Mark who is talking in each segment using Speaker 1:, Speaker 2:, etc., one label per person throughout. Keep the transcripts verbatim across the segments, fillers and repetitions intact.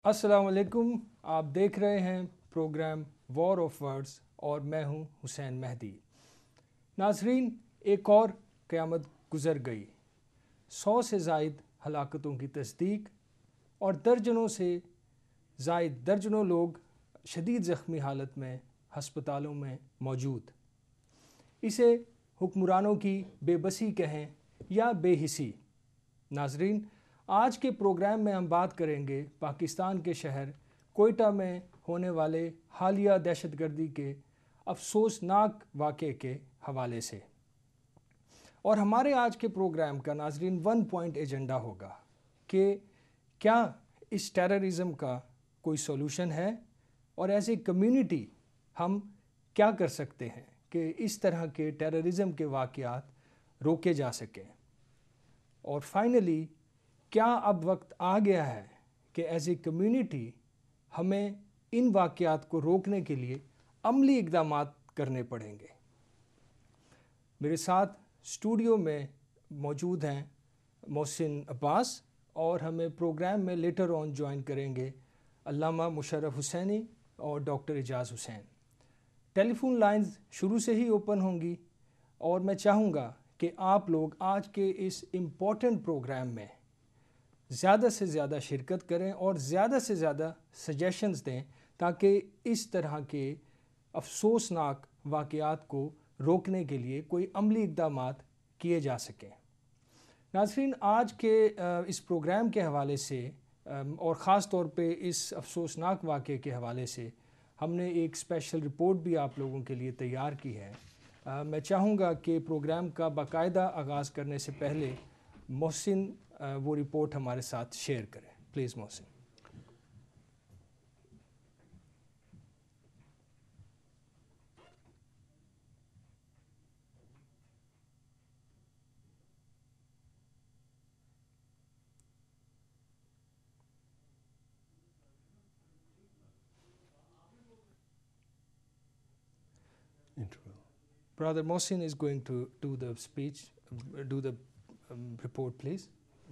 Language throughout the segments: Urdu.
Speaker 1: अस्सलाम वालेकुम। आप देख रहे हैं प्रोग्राम वॉर ऑफ वर्ड्स और मैं हूं हुसैन मेहदी। नाजरीन, एक और क़यामत गुज़र गई। सौ से ज़ायद हलाकतों की तस्दीक और दर्जनों से ज़ायद दर्जनों लोग शदीद ज़ख्मी हालत में हस्पतालों में मौजूद। इसे हुक्मरानों की बेबसी कहें या बेहिसी। नाजरीन, आज के प्रोग्राम में हम बात करेंगे पाकिस्तान के शहर कोयटा में होने वाले हालिया दहशतगर्दी के अफसोसनाक वाक़े के हवाले से। और हमारे आज के प्रोग्राम का नाजरीन वन पॉइंट एजेंडा होगा कि क्या इस टेररिज़म का कोई सोल्यूशन है और एज ए कम्युनिटी हम क्या कर सकते हैं कि इस तरह के टेररिज़म के वाक़यात रोके जा सकें। और फाइनली, क्या अब वक्त आ गया है कि एज ए कम्युनिटी हमें इन वाक़यात को रोकने के लिए अमली इक़दाम करने पड़ेंगे। मेरे साथ स्टूडियो में मौजूद हैं मोहसिन अब्बास और हमें प्रोग्राम में लेटर ऑन ज्वाइन करेंगे अल्लामा मुशर्रफ हुसैनी और doctor Ejaz Hussain. Telephone lines शुरू से ही ओपन होंगी और मैं चाहूँगा कि आप लोग आज के इस इम्पॉर्टेंट प्रोग्राम में ज़्यादा से ज़्यादा शिरकत करें और ज़्यादा से ज़्यादा सजेशंस दें ताकि इस तरह के अफसोसनाक वाक़यात को रोकने के लिए कोई अमली इक़दाम किए जा सकें। नाज़रीन, आज के इस प्रोग्राम के हवाले से और ख़ास तौर पे इस अफसोसनाक वाक़े के हवाले से हमने एक स्पेशल रिपोर्ट भी आप लोगों के लिए तैयार की है। आ, मैं चाहूँगा कि प्रोग्राम का बाकायदा आगाज़ करने से पहले मोहसिन वो रिपोर्ट हमारे साथ शेयर करें। Please Mohsin. Brother Mohsin is going to do the speech, do the um, report, please.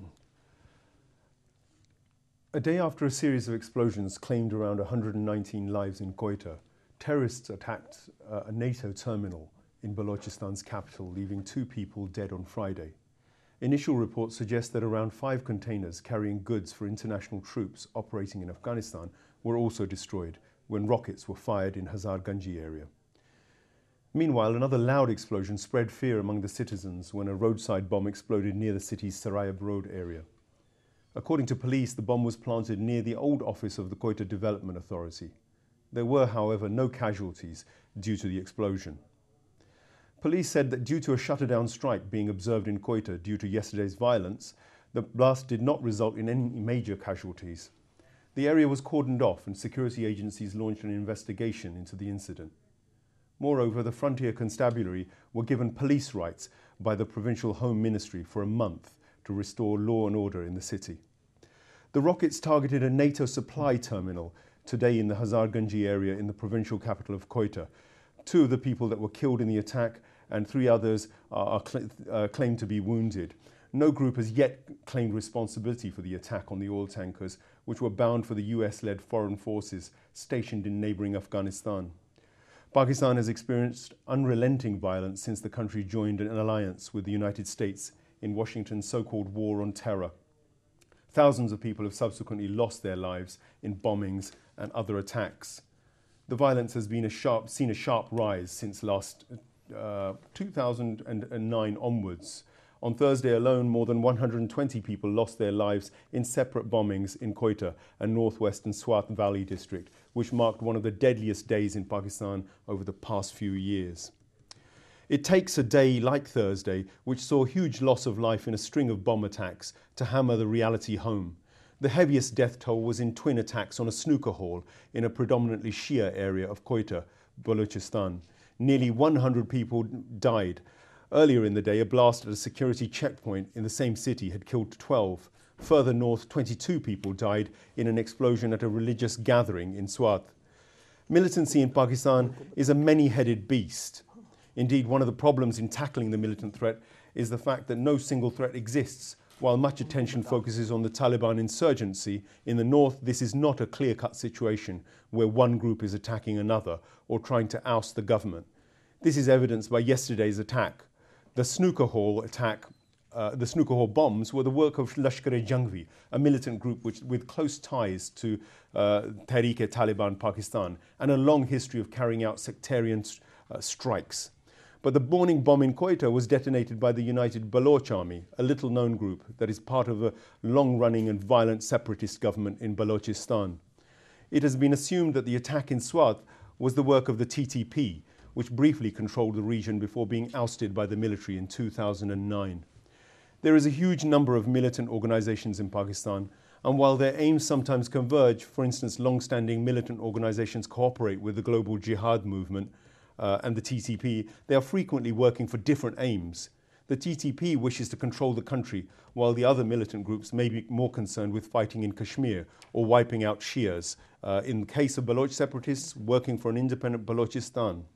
Speaker 2: A day after a series of explosions claimed around one hundred nineteen lives in Quetta, terrorists attacked uh, a NATO terminal in Balochistan's capital, leaving two people dead on Friday. Initial reports suggest that around five containers carrying goods for international troops operating in Afghanistan were also destroyed when rockets were fired in Hazarganji area. Meanwhile, another loud explosion spread fear among the citizens when a roadside bomb exploded near the city's Sarayab Road area. According to police, the bomb was planted near the old office of the Quetta Development Authority. There were, however, no casualties due to the explosion. Police said that due to a shutterdown strike being observed in Quetta due to yesterday's violence, the blast did not result in any major casualties. The area was cordoned off and security agencies launched an investigation into the incident. Moreover, the Frontier Constabulary were given police rights by the Provincial Home Ministry for a month to restore law and order in the city. The rockets targeted a NATO supply terminal today in the Hazarganji area in the provincial capital of Quetta. Two of the people that were killed in the attack and three others are cl uh, claimed to be wounded. No group has yet claimed responsibility for the attack on the oil tankers, which were bound for the U S-led foreign forces stationed in neighbouring Afghanistan. Pakistan has experienced unrelenting violence since the country joined an alliance with the United States in Washington's so-called war on terror. Thousands of people have subsequently lost their lives in bombings and other attacks. The violence has been a sharp, seen a sharp rise since last uh, two thousand nine onwards. On Thursday alone, more than one hundred twenty people lost their lives in separate bombings in Quetta and northwestern Swat Valley district, which marked one of the deadliest days in Pakistan over the past few years. It takes a day like Thursday, which saw huge loss of life in a string of bomb attacks, to hammer the reality home. The heaviest death toll was in twin attacks on a snooker hall in a predominantly Shia area of Quetta, Balochistan. Nearly one hundred people died. Earlier in the day, a blast at a security checkpoint in the same city had killed twelve. Further north, twenty-two people died in an explosion at a religious gathering in Swat. Militancy in Pakistan is a many-headed beast. Indeed, one of the problems in tackling the militant threat is the fact that no single threat exists While much attention focuses on the Taliban insurgency, in the north this is not a clear-cut situation where one group is attacking another or trying to oust the government. This is evidenced by yesterday's attack. The snooker hall attack, uh, the snooker hall bombs were the work of Lashkar-e-Jhangvi, a militant group which, with close ties to uh, Tehreek-e-Taliban Pakistan and a long history of carrying out sectarian uh, strikes. But the morning bomb in Quetta was detonated by the United Baloch Army, a little-known group that is part of a long-running and violent separatist government in Balochistan. It has been assumed that the attack in Swat was the work of the T T P, which briefly controlled the region before being ousted by the military in two thousand nine. There is a huge number of militant organizations in Pakistan, and while their aims sometimes converge, for instance, long-standing militant organizations cooperate with the global jihad movement, Uh, and the T T P, they are frequently working for different aims. The T T P wishes to control the country, while the other militant groups may be more concerned with fighting in Kashmir or wiping out Shias. Uh, in the case of Baloch separatists, working for an independent Balochistan.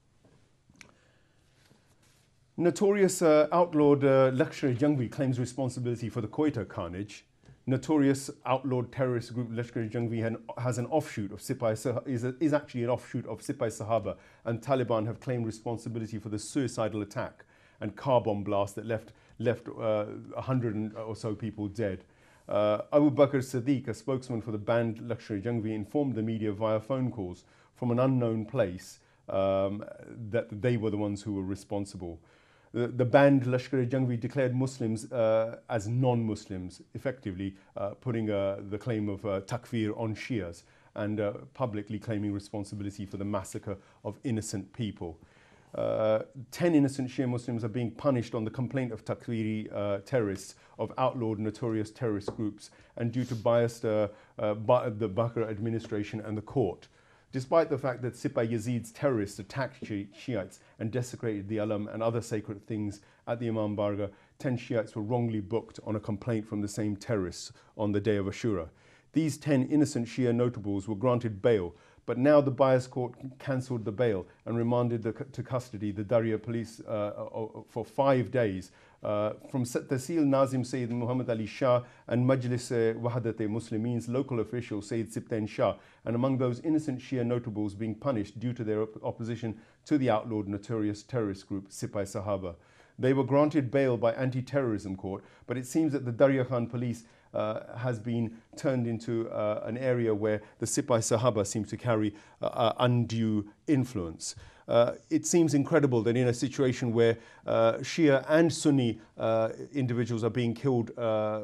Speaker 2: Notorious uh, outlawed uh, Lashkar-e-Jhangvi claims responsibility for the Quetta carnage. Notorious outlawed terrorist group Lashkar-e-Jhangvi has an offshoot of Sipah is, a, is actually an offshoot of Sipah-e-Sahaba, and Taliban have claimed responsibility for the suicidal attack and car bomb blast that left left uh, a hundred or so people dead. Uh, Abu Bakr Siddiq, a spokesman for the banned Lashkar-e-Jhangvi, informed the media via phone calls from an unknown place um, that they were the ones who were responsible. The, the banned Lashkar-e-Jhangvi declared Muslims uh, as non-Muslims, effectively uh, putting uh, the claim of uh, takfir on Shias and uh, publicly claiming responsibility for the massacre of innocent people. Uh, ten innocent Shia Muslims are being punished on the complaint of takfiri uh, terrorists of outlawed notorious terrorist groups and due to biased uh, uh, by the Bakr administration and the court. Despite the fact that Sipah Yazid's terrorists attacked Shiites and desecrated the Alam and other sacred things at the Imam Bargah, ten Shiites were wrongly booked on a complaint from the same terrorists on the day of Ashura. These ten innocent Shia notables were granted bail, but now the bias court cancelled the bail and remanded the, to custody the Darya police uh, for five days uh, from Tahsil Nazim Sayyid Muhammad Ali Shah and Majlis Wahadat-e-Muslimin's local official Sayyid Sibtain Shah, and among those innocent Shia notables being punished due to their op opposition to the outlawed notorious terrorist group Sipah-e-Sahaba. They were granted bail by anti-terrorism court, but it seems that the Darya Khan police uh, has been turned into uh, an area where the Sipah-e-Sahaba seem to carry uh, uh, undue influence. Uh, it seems incredible that in a situation where uh, Shia and Sunni uh, individuals are being killed uh,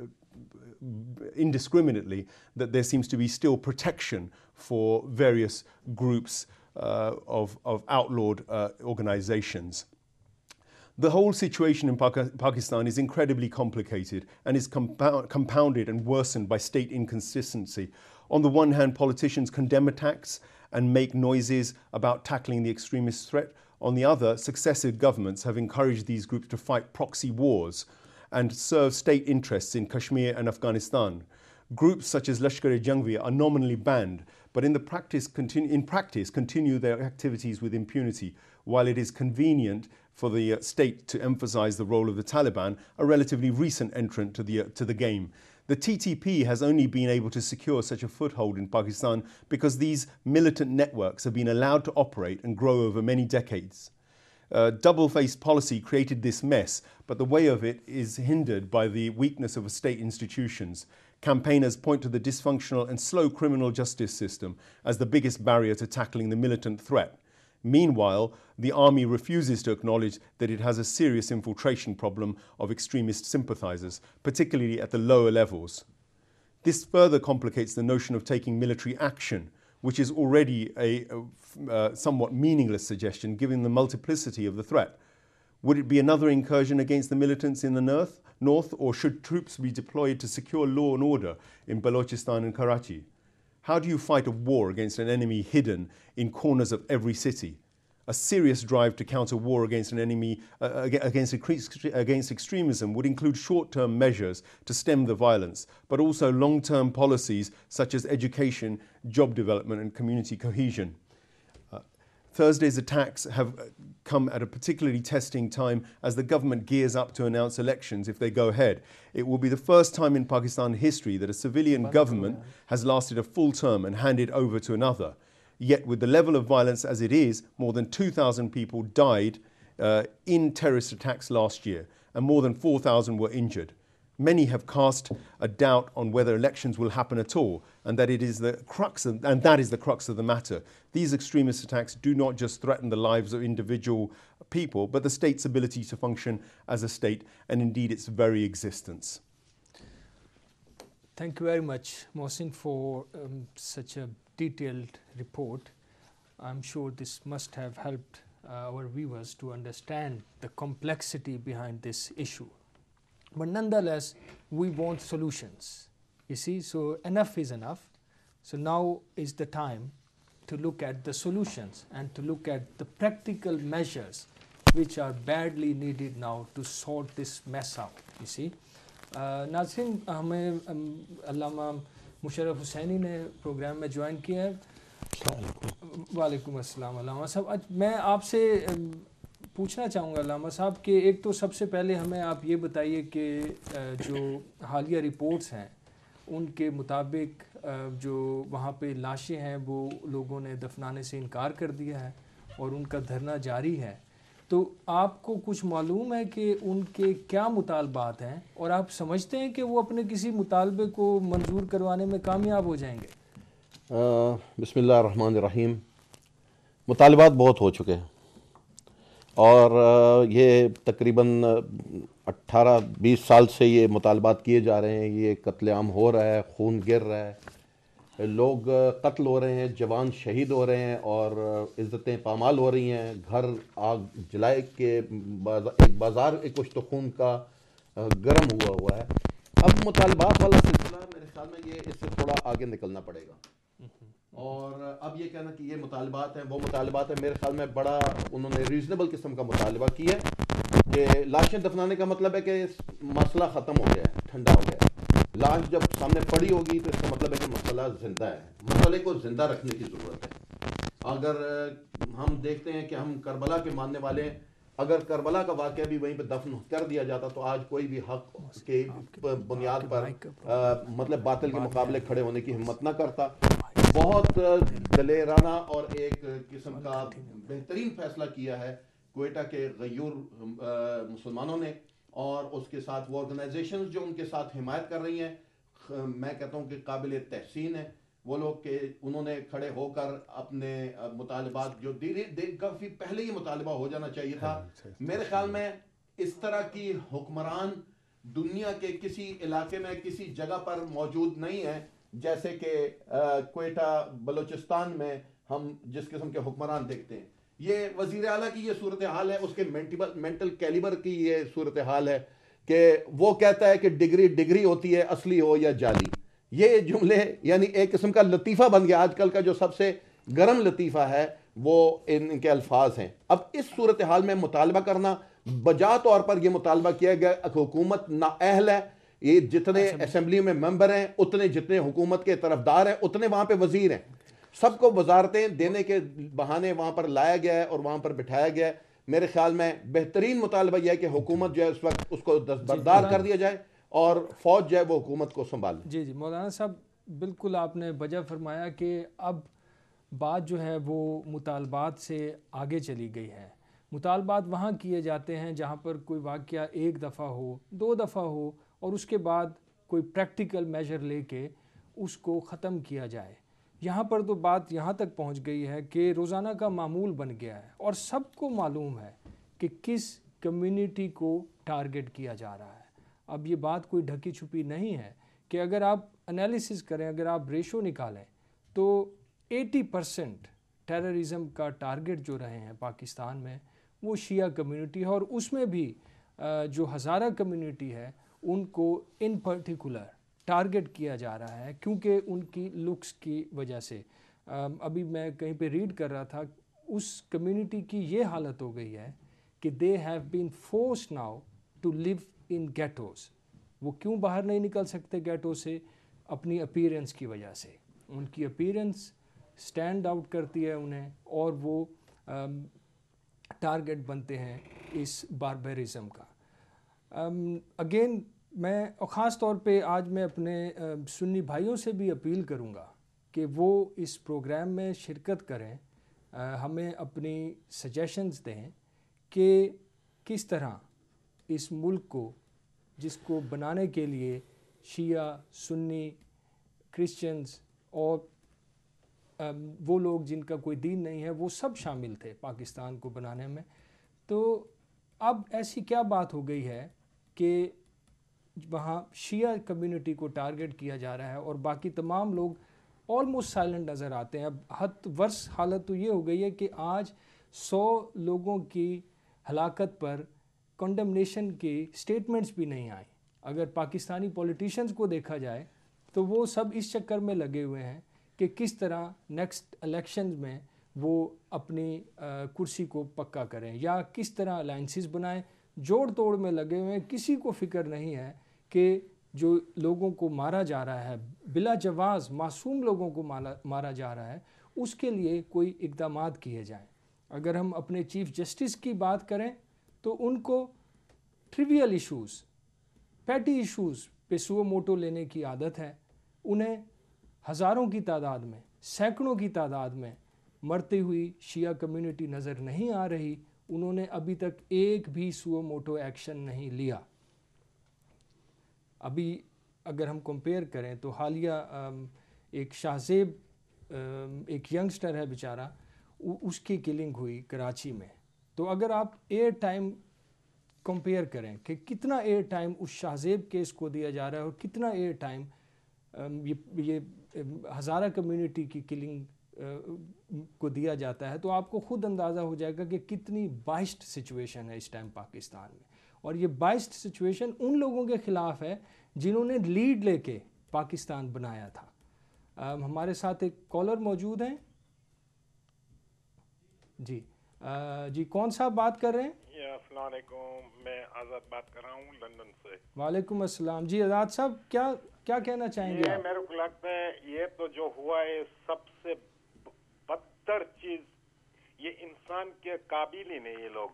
Speaker 2: indiscriminately, that there seems to be still protection for various groups uh, of, of outlawed uh, organizations. The whole situation in Pakistan is incredibly complicated and is compound, compounded and worsened by state inconsistency. On the one hand, politicians condemn attacks and make noises about tackling the extremist threat. On the other, successive governments have encouraged these groups to fight proxy wars and serve state interests in Kashmir and Afghanistan. Groups such as Lashkar-e-Jhangvi are nominally banned, but in, the practice, continue, in practice continue their activities with impunity, while it is convenient for the uh, state to emphasize the role of the Taliban, a relatively recent entrant to the, uh, to the game. The T T P has only been able to secure such a foothold in Pakistan because these militant networks have been allowed to operate and grow over many decades. Uh, double-faced policy created this mess, but the way of it is hindered by the weakness of state institutions. Campaigners point to the dysfunctional and slow criminal justice system as the biggest barrier to tackling the militant threat. Meanwhile, the army refuses to acknowledge that it has a serious infiltration problem of extremist sympathizers, particularly at the lower levels. This further complicates the notion of taking military action, which is already a, a uh, somewhat meaningless suggestion given the multiplicity of the threat. Would it be another incursion against the militants in the north, north, or should troops be deployed to secure law and order in Balochistan and Karachi? How do you fight a war against an enemy hidden in corners of every city? A serious drive to counter war against an enemy, uh, against, against extremism would include short-term measures to stem the violence, but also long-term policies such as education, job development and community cohesion. Uh, Thursday's attacks have come at a particularly testing time as the government gears up to announce elections if they go ahead. It will be the first time in Pakistan history that a civilian government has lasted a full term and handed over to another. Yet with the level of violence as it is, more than two thousand people died uh, in terrorist attacks last year and more than four thousand were injured. Many have cast a doubt on whether elections will happen at all, and that it is the crux of, and that is the crux of the matter. These extremist attacks do not just threaten the lives of individual people, but the state's ability to function as a state, and indeed its very existence.
Speaker 1: Thank you very much, Mohsin, for um, such a detailed report. I'm sure this must have helped uh, our viewers to understand the complexity behind this issue. But nonetheless, we want solutions, you see, so enough is enough. So now is the time to look at the solutions and to look at the practical measures which are badly needed now to sort this mess out, you see. ناظرین ہمیں علامہ مشرف حسینی نے پروگرام میں جوائن کیا ہے. وعلیکم السلام علامہ صاحب. میں آپ سے پوچھنا چاہوں گا علامہ صاحب کہ ایک تو سب سے پہلے ہمیں آپ یہ بتائیے کہ جو حالیہ رپورٹس ہیں ان کے مطابق جو وہاں پہ لاشیں ہیں وہ لوگوں نے دفنانے سے انکار کر دیا ہے اور ان کا دھرنا جاری ہے. تو آپ کو کچھ معلوم ہے کہ ان کے کیا مطالبات ہیں اور آپ سمجھتے ہیں کہ وہ اپنے کسی مطالبے کو منظور کروانے میں کامیاب ہو جائیں گے؟
Speaker 3: بسم اللہ الرحمن الرحیم. مطالبات بہت ہو چکے ہیں اور یہ تقریباً اٹھارہ بیس سال سے یہ مطالبات کیے جا رہے ہیں. یہ قتل عام ہو رہا ہے, خون گر رہا ہے, لوگ قتل ہو رہے ہیں, جوان شہید ہو رہے ہیں اور عزتیں پامال ہو رہی ہیں. گھر آگ جلائے کے ایک بازار ایک کچھ تو خون کا گرم ہوا ہوا ہے. اب مطالبات والا سلسلہ میرے خیال میں یہ اس سے تھوڑا آگے نکلنا پڑے گا اور اب یہ کہنا کہ یہ مطالبات ہیں وہ مطالبات ہیں, میرے خیال میں بڑا انہوں نے ریزنیبل قسم کا مطالبہ کیا ہے کہ لاشیں دفنانے کا مطلب ہے کہ مسئلہ ختم ہو گیا ہے, ٹھنڈا ہو گیا ہے. لاش جب سامنے پڑی ہوگی تو اس کا مطلب ہے کہ مسئلہ زندہ ہے, مسئلے کو زندہ رکھنے کی ضرورت ہے. اگر ہم دیکھتے ہیں کہ ہم کربلا کے ماننے والے ہیں, اگر کربلا کا واقعہ بھی وہیں پہ دفن کر دیا جاتا تو آج کوئی بھی حق کے بنیاد پر مطلب باطل کے مقابلے کھڑے ہونے کی ہمت نہ کرتا. بہت دلیرانہ اور ایک قسم کا بہترین فیصلہ کیا ہے کوئٹہ کے غیور مسلمانوں نے اور اس کے ساتھ وہ آرگنائزیشنز جو ان کے ساتھ حمایت کر رہی ہیں. میں کہتا ہوں کہ قابل تحسین ہے وہ لوگ کہ انہوں نے کھڑے ہو کر اپنے مطالبات جو دیر کافی پہلے یہ مطالبہ ہو جانا چاہیے تھا. میرے خیال میں اس طرح کی حکمران دنیا کے کسی علاقے میں کسی جگہ پر موجود نہیں ہے جیسے کہ کوئٹہ بلوچستان میں ہم جس قسم کے حکمران دیکھتے ہیں. یہ وزیر اعلیٰ کی یہ صورتحال ہے, اس کے مینٹل کیلیبر کی یہ صورتحال ہے کہ وہ کہتا ہے کہ ڈگری ڈگری ہوتی ہے اصلی ہو یا جعلی. یہ جملے یعنی ایک قسم کا لطیفہ بن گیا. آج کل کا جو سب سے گرم لطیفہ ہے وہ ان کے الفاظ ہیں. اب اس صورتحال میں مطالبہ کرنا, بجا طور پر یہ مطالبہ کیا گیا حکومت نااہل ہے. یہ جتنے اسمبلی میں ممبر ہیں اتنے جتنے حکومت کے طرفدار ہیں اتنے وہاں پہ وزیر ہیں, سب کو وزارتیں دینے کے بہانے وہاں پر لایا گیا ہے اور وہاں پر بٹھایا گیا ہے. میرے خیال میں بہترین مطالبہ یہ ہے کہ حکومت جو ہے اس وقت اس کو دستبردار کر دیا جائے اور فوج جو ہے وہ حکومت کو سنبھالے.
Speaker 1: جی جی مولانا صاحب, بالکل آپ نے بجا فرمایا کہ اب بات جو ہے وہ مطالبات سے آگے چلی گئی ہے. مطالبات وہاں کیے جاتے ہیں جہاں پر کوئی واقعہ ایک دفعہ ہو, دو دفعہ ہو اور اس کے بعد کوئی پریکٹیکل میجر لے کے اس کو ختم کیا جائے. یہاں پر تو بات یہاں تک پہنچ گئی ہے کہ روزانہ کا معمول بن گیا ہے اور سب کو معلوم ہے کہ کس کمیونٹی کو ٹارگٹ کیا جا رہا ہے. اب یہ بات کوئی ڈھکی چھپی نہیں ہے کہ اگر آپ انالیسس کریں, اگر آپ ریشو نکالیں تو ایٹی پرسنٹ ٹیررزم کا ٹارگٹ جو رہے ہیں پاکستان میں وہ شیعہ کمیونٹی ہے اور اس میں بھی جو ہزارہ کمیونٹی ہے ان کو ان پرٹیکولر ٹارگٹ کیا جا رہا ہے کیونکہ ان کی لکس کی وجہ سے. ابھی میں کہیں پہ ریڈ کر رہا تھا, اس کمیونٹی کی یہ حالت ہو گئی ہے کہ they have been forced now to live in ghettos. وہ کیوں باہر نہیں نکل سکتے گیٹو سے؟ اپنی اپیرنس کی وجہ سے. ان کی اپیرنس سٹینڈ آؤٹ کرتی ہے انہیں اور وہ टारगेट बनते हैं इस बारबेरिज्म का। अगेन मैं और ख़ास तौर पे आज मैं अपने uh, सुन्नी भाइयों से भी अपील करूँगा कि वो इस प्रोग्राम में शिरकत करें, uh, हमें अपनी सजेशंस दें कि किस तरह इस मुल्क को, जिसको बनाने के लिए शिया, सुन्नी, क्रिश्चियंस और वो लोग जिनका कोई दीन नहीं है, वो सब शामिल थे पाकिस्तान को बनाने में। तो अब ऐसी क्या बात हो गई है कि वहाँ शिया कम्युनिटी को टारगेट किया जा रहा है और बाकी तमाम लोग ऑलमोस्ट साइलेंट नज़र आते हैं। अब हद वर्स हालत तो ये हो गई है कि आज सौ लोगों की हलाकत पर कंडेमनेशन के स्टेटमेंट्स भी नहीं आए। अगर पाकिस्तानी पॉलिटिशियंस को देखा जाए तो वो सब इस चक्कर में लगे हुए हैं कि किस तरह नेक्स्ट इलेक्शंस में वो अपनी आ, कुर्सी को पक्का करें या किस तरह अलाइंसेस बनाएं। जोड़ तोड़ में लगे हुए हैं, किसी को फ़िक्र नहीं है कि जो लोगों को मारा जा रहा है, बिला जवाज़ मासूम लोगों को मारा मारा जा रहा है, उसके लिए कोई इक़दामात किए जाएं। अगर हम अपने चीफ़ जस्टिस की बात करें तो उनको ट्रिवियल इश्यूज़, पैटी इश्यूज़ पे सुओ मोटो लेने की आदत है। उन्हें हज़ारों की तादाद में, सैकड़ों की तादाद में मरती हुई शिया कम्युनिटी नज़र नहीं आ रही। उन्होंने अभी तक एक भी सुओ मोटो एक्शन नहीं लिया। अभी अगर हम कंपेयर करें तो हालिया एक शाहजेब, एक यंगस्टर है बेचारा, उसकी किलिंग हुई कराची में। तो अगर आप एयर टाइम कंपेयर करें कि कितना एयर टाइम उस शाहजेब केस को दिया जा रहा है और कितना एयर टाइम ये ये हज़ारा कम्युनिटी की किलिंग को दिया जाता है, तो आपको ख़ुद अंदाज़ा हो जाएगा कि कितनी बाइस्ड सिचुएशन है इस टाइम पाकिस्तान में। और ये बाइस्ड सिचुएशन उन लोगों के ख़िलाफ़ है जिन्होंने लीड लेके पाकिस्तान बनाया था। आ, हमारे साथ एक कॉलर मौजूद हैं जी। आ, जी कौन सा बात कर रहे हैं?
Speaker 4: अस्सलाम वालेकुम, मैं आज़ाद बात कर रहा हूँ लंदन से।
Speaker 1: वालेकुम अस्सलाम। जी आज़ाद साहब, क्या क्या कहना चाहेंगे
Speaker 4: ये
Speaker 1: आप?
Speaker 4: मेरे को लगता है ये तो जो हुआ है सबसे बदतर चीज, ये इंसान के काबिल ही नहीं ये लोग।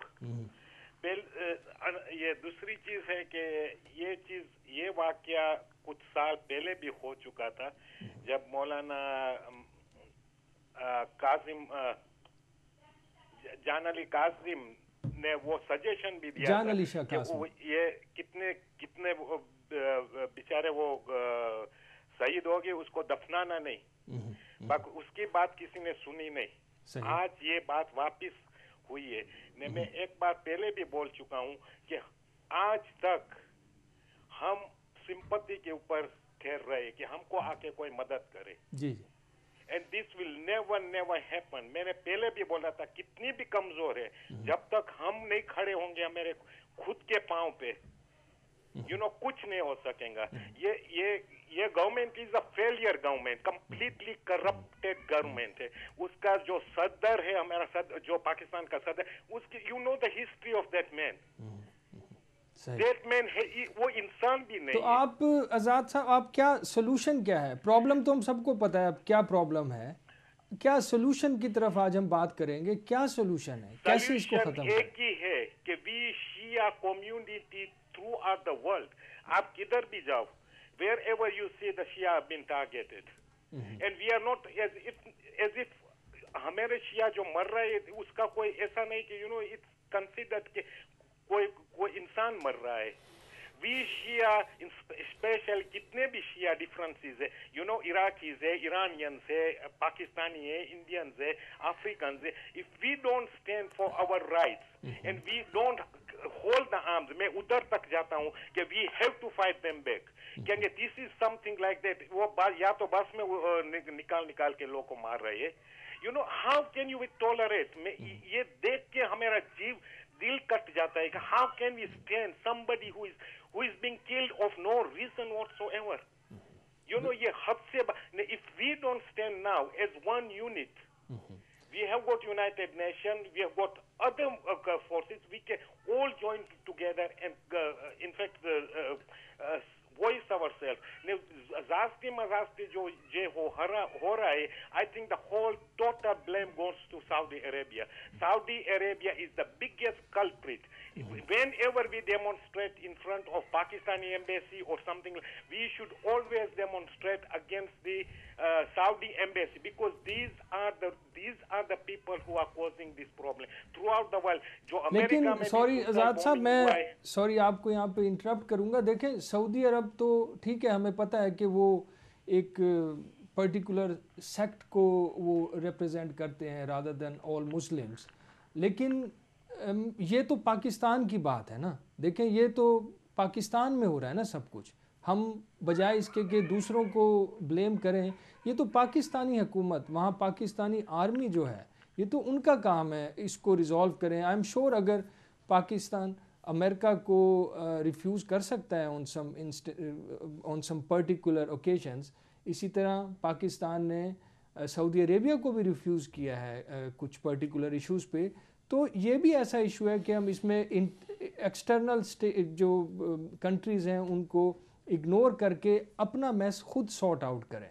Speaker 4: ये दूसरी चीज है कि ये चीज, ये वाकया कुछ साल पहले भी हो चुका था जब मौलाना कासिम, जान अली कासिम ने वो सजेशन भी दिया
Speaker 1: जान
Speaker 4: था
Speaker 1: अली शाह
Speaker 4: कि
Speaker 1: कासिम,
Speaker 4: ये कितने कितने बेचारे वो शहीद हो गए, उसको दफनाना नहीं। बाकी उसकी बात किसी ने सुनी नहीं। आज ये बात वापस हुई है। ने मैं एक बार पहले भी बोल चुका हूँ कि आज तक हम सिंपैथी के ऊपर ठहर रहे कि हमको आके कोई मदद करे।
Speaker 1: जी जी।
Speaker 4: And this will never never happen. मैंने पहले भी बोला था, कितनी भी कमजोर है, जब तक हम नहीं खड़े होंगे हमारे खुद के पांव पे, यू नो, कुछ नहीं हो सकेगा। ये ये ये government is a failure government, completely corrupted government है। उसका जो सदर है, हमारा सदर, जो पाकिस्तान का सदर, उसकी, you know the history of that man. That man है, वो इंसान भी नहीं।
Speaker 1: तो आप आज़ाद साहब, आप क्या सोल्यूशन क्या है? प्रॉब्लम तो हम सबको पता है अब क्या प्रॉब्लम है, क्या सोल्यूशन की तरफ आज हम बात करेंगे? क्या सोल्यूशन है, कैसे इसको खत्म करें?
Speaker 4: एक ही है कि we Shia community throughout the world, आप किधर भी जाओ, wherever you see the Shia have been targeted, mm-hmm. and we are not as if as if हमारे शिया जो मर रहे हैं उसका कोई ऐसा नहीं कि यू नो इट्स कंसिडर्ड कि कोई कोई इंसान मर रहा है। वी शिया स्पेशल कितने भी शिया डिफरेंसेस है, यू नो, इराकीज है, ईरानियंस है, पाकिस्तानी है, इंडियंस है, अफ्रीकन है। If we don't stand for our rights and we don't hold the arms, मैं उधर तक जाता हूँ कि we have to fight them back. कहेंगे this is something like that. वो या तो बस में निकाल निकाल के लोग को मार रहे हैं, you know, how can you tolerate? मैं ये देख के हमारा जीव दिल कट जाता है कि how can we stand somebody who is who is being killed of no reason whatsoever, you know. ये हद से, if we don't stand now as one unit, we have got United Nations, we have got other uh, forces, we can all join together and uh, in fact uh, uh, voice ourselves. Zasti mazasti jo je ho rहा है, I think the whole total blame goes to Saudi Arabia. Saudi Arabia is the biggest culprit. Whenever we demonstrate in front of Pakistani embassy or something, we should always demonstrate against the uh, Saudi embassy, because these are the these are the people who are causing this problem throughout the world. जो अमेरिका में
Speaker 1: लेकिन सॉरी आज़ाद साहब, मैं सॉरी आपको यहाँ पे इंटरप्ट करूँगा. देखें, सऊदी अरब तो ठीक है, हमें पता है कि वो एक पर्टिकुलर सेक्ट को वो रिप्रेजेंट करते हैं रादर देन ऑल मुस्लिम्स, लेकिन ये तो पाकिस्तान की बात है ना. देखें, ये तो पाकिस्तान में हो रहा है ना सब कुछ. हम बजाय इसके कि दूसरों को ब्लेम करें, ये तो पाकिस्तानी हुकूमत, वहाँ पाकिस्तानी आर्मी जो है, ये तो उनका काम है इसको रिज़ॉल्व करें. आई एम श्योर अगर पाकिस्तान अमेरिका को रिफ्यूज़ uh, कर सकता है on some on some particular occasions, इसी तरह पाकिस्तान ने सऊदी uh, अरेबिया को भी रिफ्यूज़ किया है uh, कुछ पर्टिकुलर इश्यूज़ पे. तो ये भी ऐसा इशू है कि हम इसमें एक्सटर्नल जो कंट्रीज़ हैं उनको इग्नोर करके अपना मैस खुद सॉर्ट आउट करें.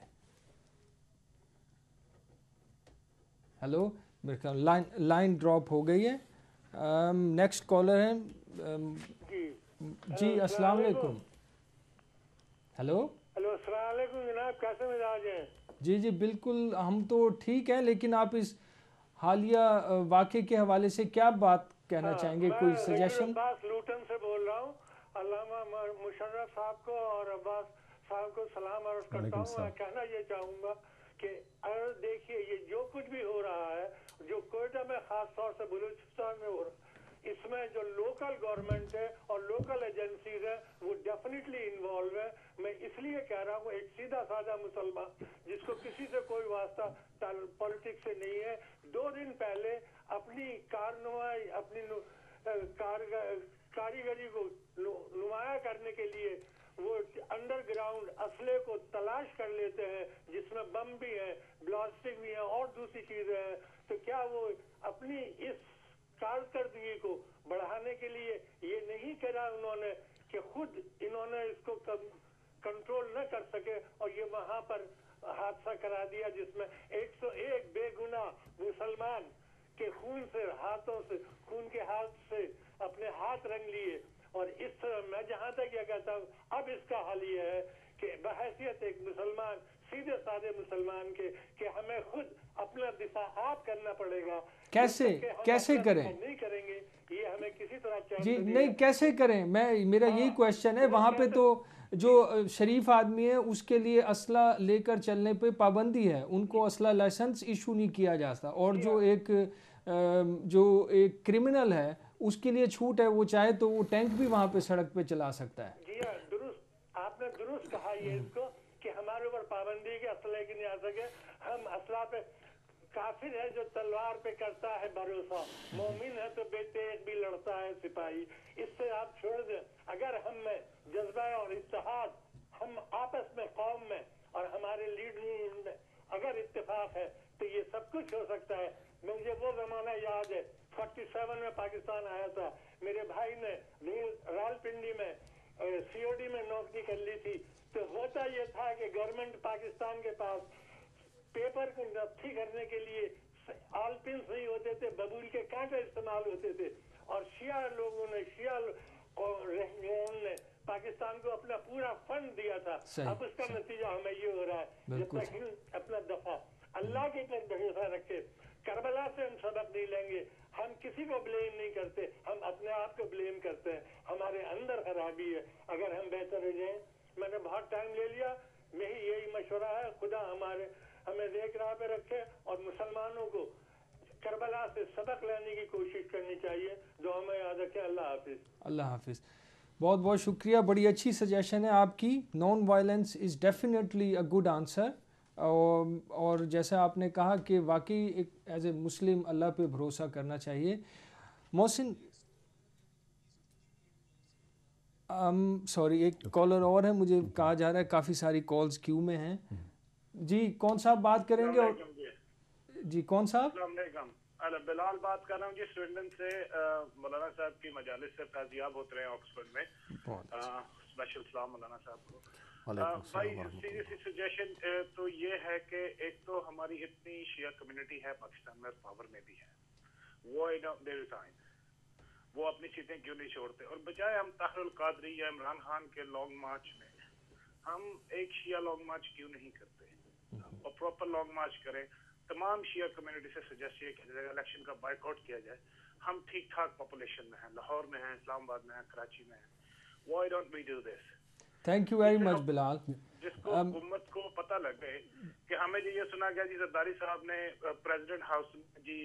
Speaker 1: हेलो, मेरे ख्याल लाइन लाइन ड्रॉप हो गई है. नेक्स्ट कॉलर है जी. अस्सलाम वालेकुम. हेलो
Speaker 5: हेलो, अस्सलाम वालेकुम जनाब, कैसे मिजाज हैं?
Speaker 1: जी जी बिल्कुल, हम तो ठीक हैं, लेकिन आप इस हालिया वाक़े के हवाले से क्या बात कहना
Speaker 5: हाँ,
Speaker 1: चाहेंगे? कोई सजेशन?
Speaker 5: अब्बास लूटन से बोल रहा हूँ. अल्लामा मुशर्रफ साहब को और अब्बास साहब को सलाम अर्ज करता हूँ. मैं कहना ये चाहूँगा कि अगर देखिए, ये जो कुछ भी हो रहा है, जो कोयटा में ख़ास तौर से बलूचिस्तान में हो रहा है, इसमें जो लोकल गवर्नमेंट है और लोकल एजेंसीज है वो डेफिनेटली इन्वॉल्व है. मैं इसलिए कह रहा हूँ, एक सीधा साधा मुसलमान जिसको किसी से कोई वास्ता पॉलिटिक्स से नहीं है, दो दिन पहले अपनी कारनुमाई अपनी कारीगरी को नुमाया करने के लिए वो अंडरग्राउंड असले को तलाश कर लेते हैं, जिसमें बम भी है, ब्लास्टिक भी है और दूसरी चीजें हैं. तो क्या वो अपनी इस कारकर्दगी को बढ़ाने के लिए ये नहीं करा उन्होंने कि खुद इन्होंने इसको कंट्रोल न कर सके और ये वहां पर हादसा करा दिया, जिसमें एक सौ एक बेगुनाह मुसलमान के खून से हाथों से खून के हाथ से अपने हाथ रंग लिए. और इस तरह मैं जहां तक ये कहता हूँ, अब इसका हल ये है कि बहैसियत एक मुसलमान, सीधे साधे मुसलमान के, कि हमें खुद अपना दिफा आप करना पड़ेगा.
Speaker 1: कैसे कैसे करें?
Speaker 5: नहीं करेंगे ये हमें किसी तरह
Speaker 1: जी नहीं, कैसे करें? मैं मेरा यही क्वेश्चन है. वहाँ पे तो जो शरीफ आदमी है उसके लिए असला लेकर चलने पे पाबंदी है, उनको असला लाइसेंस इशू नहीं किया जाता. और जो एक जो एक क्रिमिनल है उसके लिए छूट है, वो चाहे तो वो टैंक भी वहाँ पे सड़क पे चला सकता है.
Speaker 5: जी हाँ, दुरुस्त, आपने दुरुस्त कहा ये इसको कि हमारे ऊपर पाबंदी के असले की नहीं आ सके. हम असला पे काफिर है जो तलवार पे करता है भरोसा, मोमिन है तो बेतेग भी लड़ता है सिपाही. इससे आप छोड़ दें. अगर हम में जज्बा और इत्तेहाद, हम आपस में कौम में और हमारे लीडर में अगर इत्तेफाक है तो ये सब कुछ हो सकता है. मुझे वो जमाना याद है, सैंतालीस में पाकिस्तान आया था. मेरे भाई ने रावलपिंडी में सीओडी में नौकरी कर ली थी. तो होता ये था कि गवर्नमेंट पाकिस्तान के पास पेपर को नथी करने के लिए आलपिन नहीं होते थे, बबूल के कांटे इस्तेमाल होते थे. और शिया लोगों ने शिया ने पाकिस्तान को अपना पूरा फंड दिया था. अब उसका नतीजा हमें ये हो रहा है. जब तक अपना दफा अल्लाह के ऊपर भरोसा रखे, करबला से हम सबक नहीं लेंगे. हम किसी को ब्लेम नहीं करते, हम अपने आप को ब्लेम करते हैं. हमारे अंदर खराबी है. अगर हम बेहतर हो जाए, मैंने बहुत टाइम ले लिया, मेरी यही मशवरा है, खुदा हमारे हमें नेक राह पे रखे और मुसलमानों को करबला से सबक लेने की कोशिश करनी चाहिए. जो हमें याद रखे. अल्लाह हाफिज.
Speaker 1: अल्लाह हाफिज. बहुत बहुत शुक्रिया, बड़ी अच्छी सजेशन है आपकी. Non violence is definitely a good answer. और, और जैसा आपने कहा कि वाकई एक एज ए मुस्लिम अल्लाह पे भरोसा करना चाहिए. मोहसिन, सॉरी um, एक कॉलर और है, मुझे कहा जा रहा है काफ़ी सारी कॉल्स क्यू में हैं. जी कौन साहब बात करेंगे? और जी कौन साहब?
Speaker 6: बिलाल बात कर रहा हूँ जी, स्विंडन से. मौलाना साहब की मजालिस से फैजियाब होते रहे ऑक्सफोर्ड में. स्पेशल सलाम मौलाना साहब को।
Speaker 3: वालेकुम
Speaker 6: भाई
Speaker 3: अस्सलाम वरहमतुल्लाह।
Speaker 6: सीरियसली सजेशन तो ये है कि एक तो हमारी इतनी शिया कम्युनिटी है पाकिस्तान में, पावर में भी है, वो टाइम वो अपनी सीटें क्यों नहीं छोड़ते, और बजाय हम ताहिरुल कादरी या इमरान खान के लॉन्ग मार्च में हम एक शिया लॉन्ग मार्च क्यों नहीं करते और प्रॉपर लॉन्ग मार्च करें। तमाम शिया कम्युनिटी से सजेस्ट किया जाए इलेक्शन का बाइकआउट किया जाए। हम ठीक ठाक पॉपुलेशन में हैं, लाहौर में हैं, इस्लामाबाद में हैं, कराची में हैं। Why don't we do this?
Speaker 1: Thank you very much Bilal.
Speaker 6: जिसको हुकूमत को पता लग गए कि हमें जो ये सुना गया जी जरदारी साहब ने प्रेसिडेंट हाउस में जी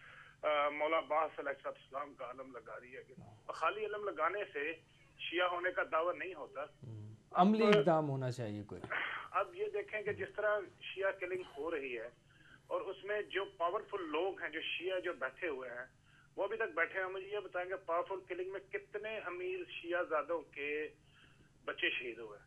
Speaker 6: मौला अब्बास अलैहिस्सलाम का अलम लगा दिया गया। खाली अलम लगाने से शिया होने का दावा नहीं होता,
Speaker 1: अमली इक़दाम होना चाहिए कोई।
Speaker 6: अब ये देखें कि जिस तरह शिया किलिंग हो रही है और उसमें जो पावरफुल लोग हैं, जो शिया जो बैठे हुए हैं, वो अभी तक बैठे हैं। मुझे ये बताएंगे पावरफुल किलिंग में कितने अमीर शिया ज़ादों के बच्चे शहीद हुए?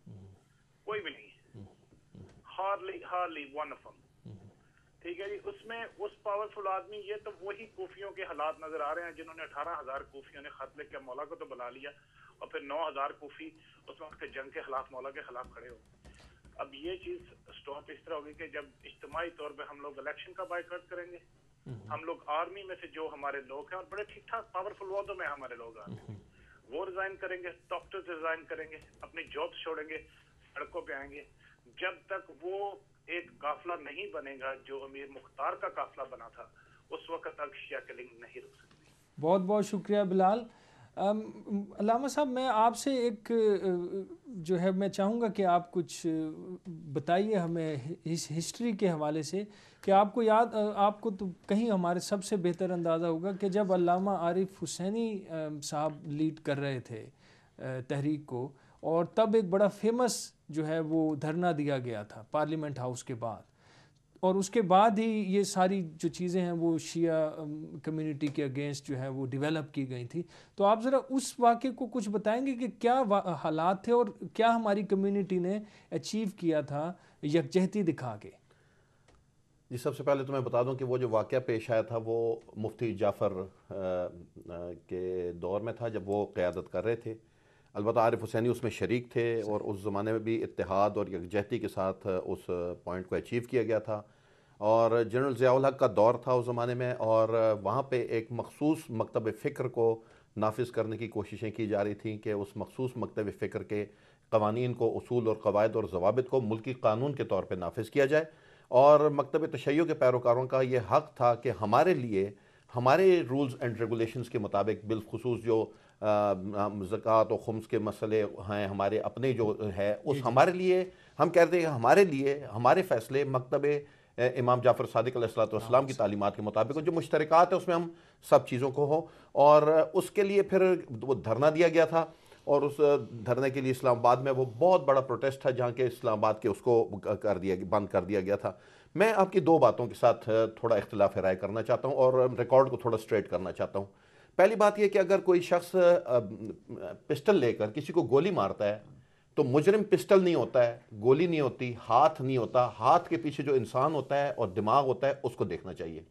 Speaker 6: कोई भी नहीं, hardly hardly one of them. ठीक है जी। उसमें उस पावरफुल आदमी, ये तो वही कूफियों के हालात नजर आ रहे हैं जिन्होंने अठारह हजार कूफियों ने खत लिख के मौला को तो बुला लिया और फिर नौ हजार कूफी उस वक्त के जंग के खिलाफ मौला के खिलाफ खड़े हो। अब ये चीज स्टॉप इस तरह होगी कि जब इज्तिमाई तौर पे हम लोग इलेक्शन का बाइकआउट करेंगे, हम लोग आर्मी में से जो हमारे लोग हैं और बड़े ठीक ठाक पावरफुल वादों में हमारे लोग आते हैं, वो रिजाइन करेंगे, डॉक्टर्स रिजाइन करेंगे, अपनी जॉब्स छोड़ेंगे, सड़कों पे आएंगे। जब तक वो एक काफिला नहीं बनेगा जो अमीर मुख्तार का काफिला बना था, उस वक्त तक शिया किलिंग नहीं रुक सकती। बहुत
Speaker 1: बहुत शुक्रिया बिलाल। अल्लामा साहब, मैं आपसे एक जो है मैं चाहूँगा कि आप कुछ बताइए हमें इस हिस्ट्री के हवाले से कि आपको याद, आपको तो कहीं हमारे सबसे बेहतर अंदाज़ा होगा कि जब अल्लामा आरिफ हुसैनी साहब लीड कर रहे थे तहरीक को, और तब एक बड़ा फेमस जो है वो धरना दिया गया था पार्लियामेंट हाउस के बाद, और उसके बाद ही ये सारी जो चीज़ें हैं वो शिया कम्युनिटी के अगेंस्ट जो है वो डेवलप की गई थी। तो आप ज़रा उस वाक़े को कुछ बताएंगे कि क्या हालात थे और क्या हमारी कम्युनिटी ने अचीव किया था यकजहती दिखा के?
Speaker 3: जी, सबसे पहले तो मैं बता दूं कि वो जो वाक़या पेश आया था वो मुफ्ती जाफ़र के दौर में था जब वो क़यादत कर रहे थे। अलबत्ता आरिफ हुसैनी उसमें शरीक थे और उस ज़माने में भी इत्तेहाद और यकजहती के साथ उस पॉइंट को अचीव किया गया था। और जनरल ज़ियाउल हक़ का दौर था उस ज़माने में, और वहाँ पे एक मखसूस मकतब फ़िक्र को नाफिज़ करने की कोशिशें की जा रही थी कि उस मखसूस मकतब फ़िक्र के क़वानीन को, उसूल और क़वायद और ज़वाबित को मुल्की कानून के तौर पर नाफिज़ किया जाए। और मकतब तशय्युअ के पैरोकारों का ये हक़ था कि हमारे लिए हमारे रूल्स एंड रेगुलेशंस के मुताबिक, बिलखुसूस जो ज़कात और खुम्स के मसले हैं हमारे अपने जो है, उस हमारे लिए हम कहते हैं हमारे लिए हमारे फ़ैसले मकतब इमाम जाफ़र सादिक़ अलैहिस्सलाम की तालीमात के मुताबिक जो मुश्तरकात है उसमें हम सब चीज़ों को हो। और उसके लिए फिर वो धरना दिया गया था, और उस धरने के लिए इस्लामाबाद में वो बहुत बड़ा प्रोटेस्ट था जहाँ के इस्लामाबाद के उसको कर दिया बंद कर दिया गया था। मैं आपकी दो बातों के साथ थोड़ा इख्तिलाफ राय करना चाहता हूँ और रिकॉर्ड को थोड़ा स्ट्रेट करना चाहता हूँ। पहली बात यह कि अगर कोई शख्स पिस्टल लेकर किसी को गोली मारता है तो मुजरिम पिस्टल नहीं होता है, गोली नहीं होती, हाथ नहीं होता, हाथ के पीछे जो इंसान होता है और दिमाग होता है उसको देखना चाहिए।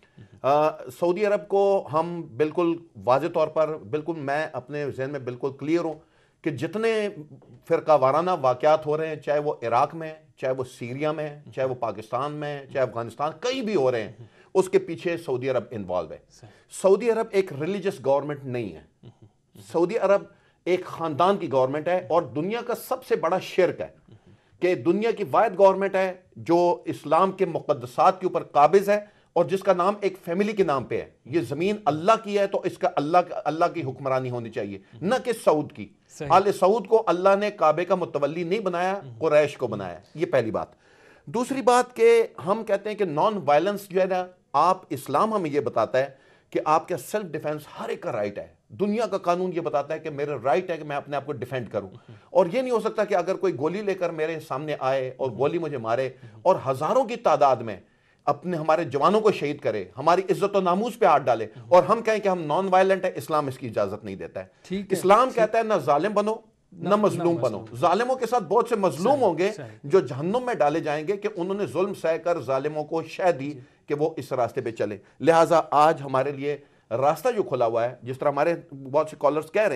Speaker 3: सऊदी अरब को हम बिल्कुल वाज़े तौर पर, बिल्कुल मैं अपने जहन में बिल्कुल क्लियर हूँ कि जितने फ़िरका वाराना वाक़यात हो रहे हैं, चाहे वो इराक़ में, चाहे वो सीरिया में, चाहे वो पाकिस्तान में, चाहे अफ़गानिस्तान, कहीं भी हो रहे हैं, उसके पीछे सऊदी अरब इन्वॉल्व है। सऊदी अरब एक रिलीजियस गवर्नमेंट नहीं है, सऊदी अरब एक ख़ानदान की गवर्नमेंट है और दुनिया का सबसे बड़ा शिर्क है कि दुनिया की वाहिद गवर्नमेंट है जो इस्लाम के मुक़द्दसात के ऊपर काबिज़ है और जिसका नाम एक फैमिली के नाम पे है। ये ज़मीन अल्लाह की है तो इसका अल्लाह अल्लाह की हुक्मरानी होनी चाहिए, न कि सऊद की। आले सऊद को अल्लाह ने काबे का मुतवल्ली नहीं बनाया, कुरैश को बनाया। ये पहली बात। दूसरी बात कि हम कहते हैं कि नॉन वायलेंस जो है ना, आप इस्लाम हमें ये बताता है कि आपका सेल्फ डिफेंस हर एक का राइट है। दुनिया का कानून ये बताता है कि मेरा राइट है कि मैं अपने आप को डिफेंड करूं, और ये नहीं हो सकता कि अगर कोई गोली लेकर मेरे सामने आए और गोली मुझे मारे और हजारों की तादाद में अपने हमारे जवानों को शहीद करे, हमारी इज्जत और नामूस पे हाथ डाले और हम कहें कि हम नॉन वायलेंट है। इस्लाम इसकी इजाजत नहीं देता है। इस्लाम कहता है ना जालिम बनो न मजलूम बनो। जालिमों के साथ बहुत से मजलूम होंगे जो जहन्नुम में डाले जाएंगे कि उन्होंने जुल्म सहकर जालिमों को शह दी कि वो इस रास्ते पे चले। लिहाजा आज हमारे लिए रास्ता जो खुला हुआ है, जिस तरह हमारे बहुत से कॉलर्स कह रहे हैं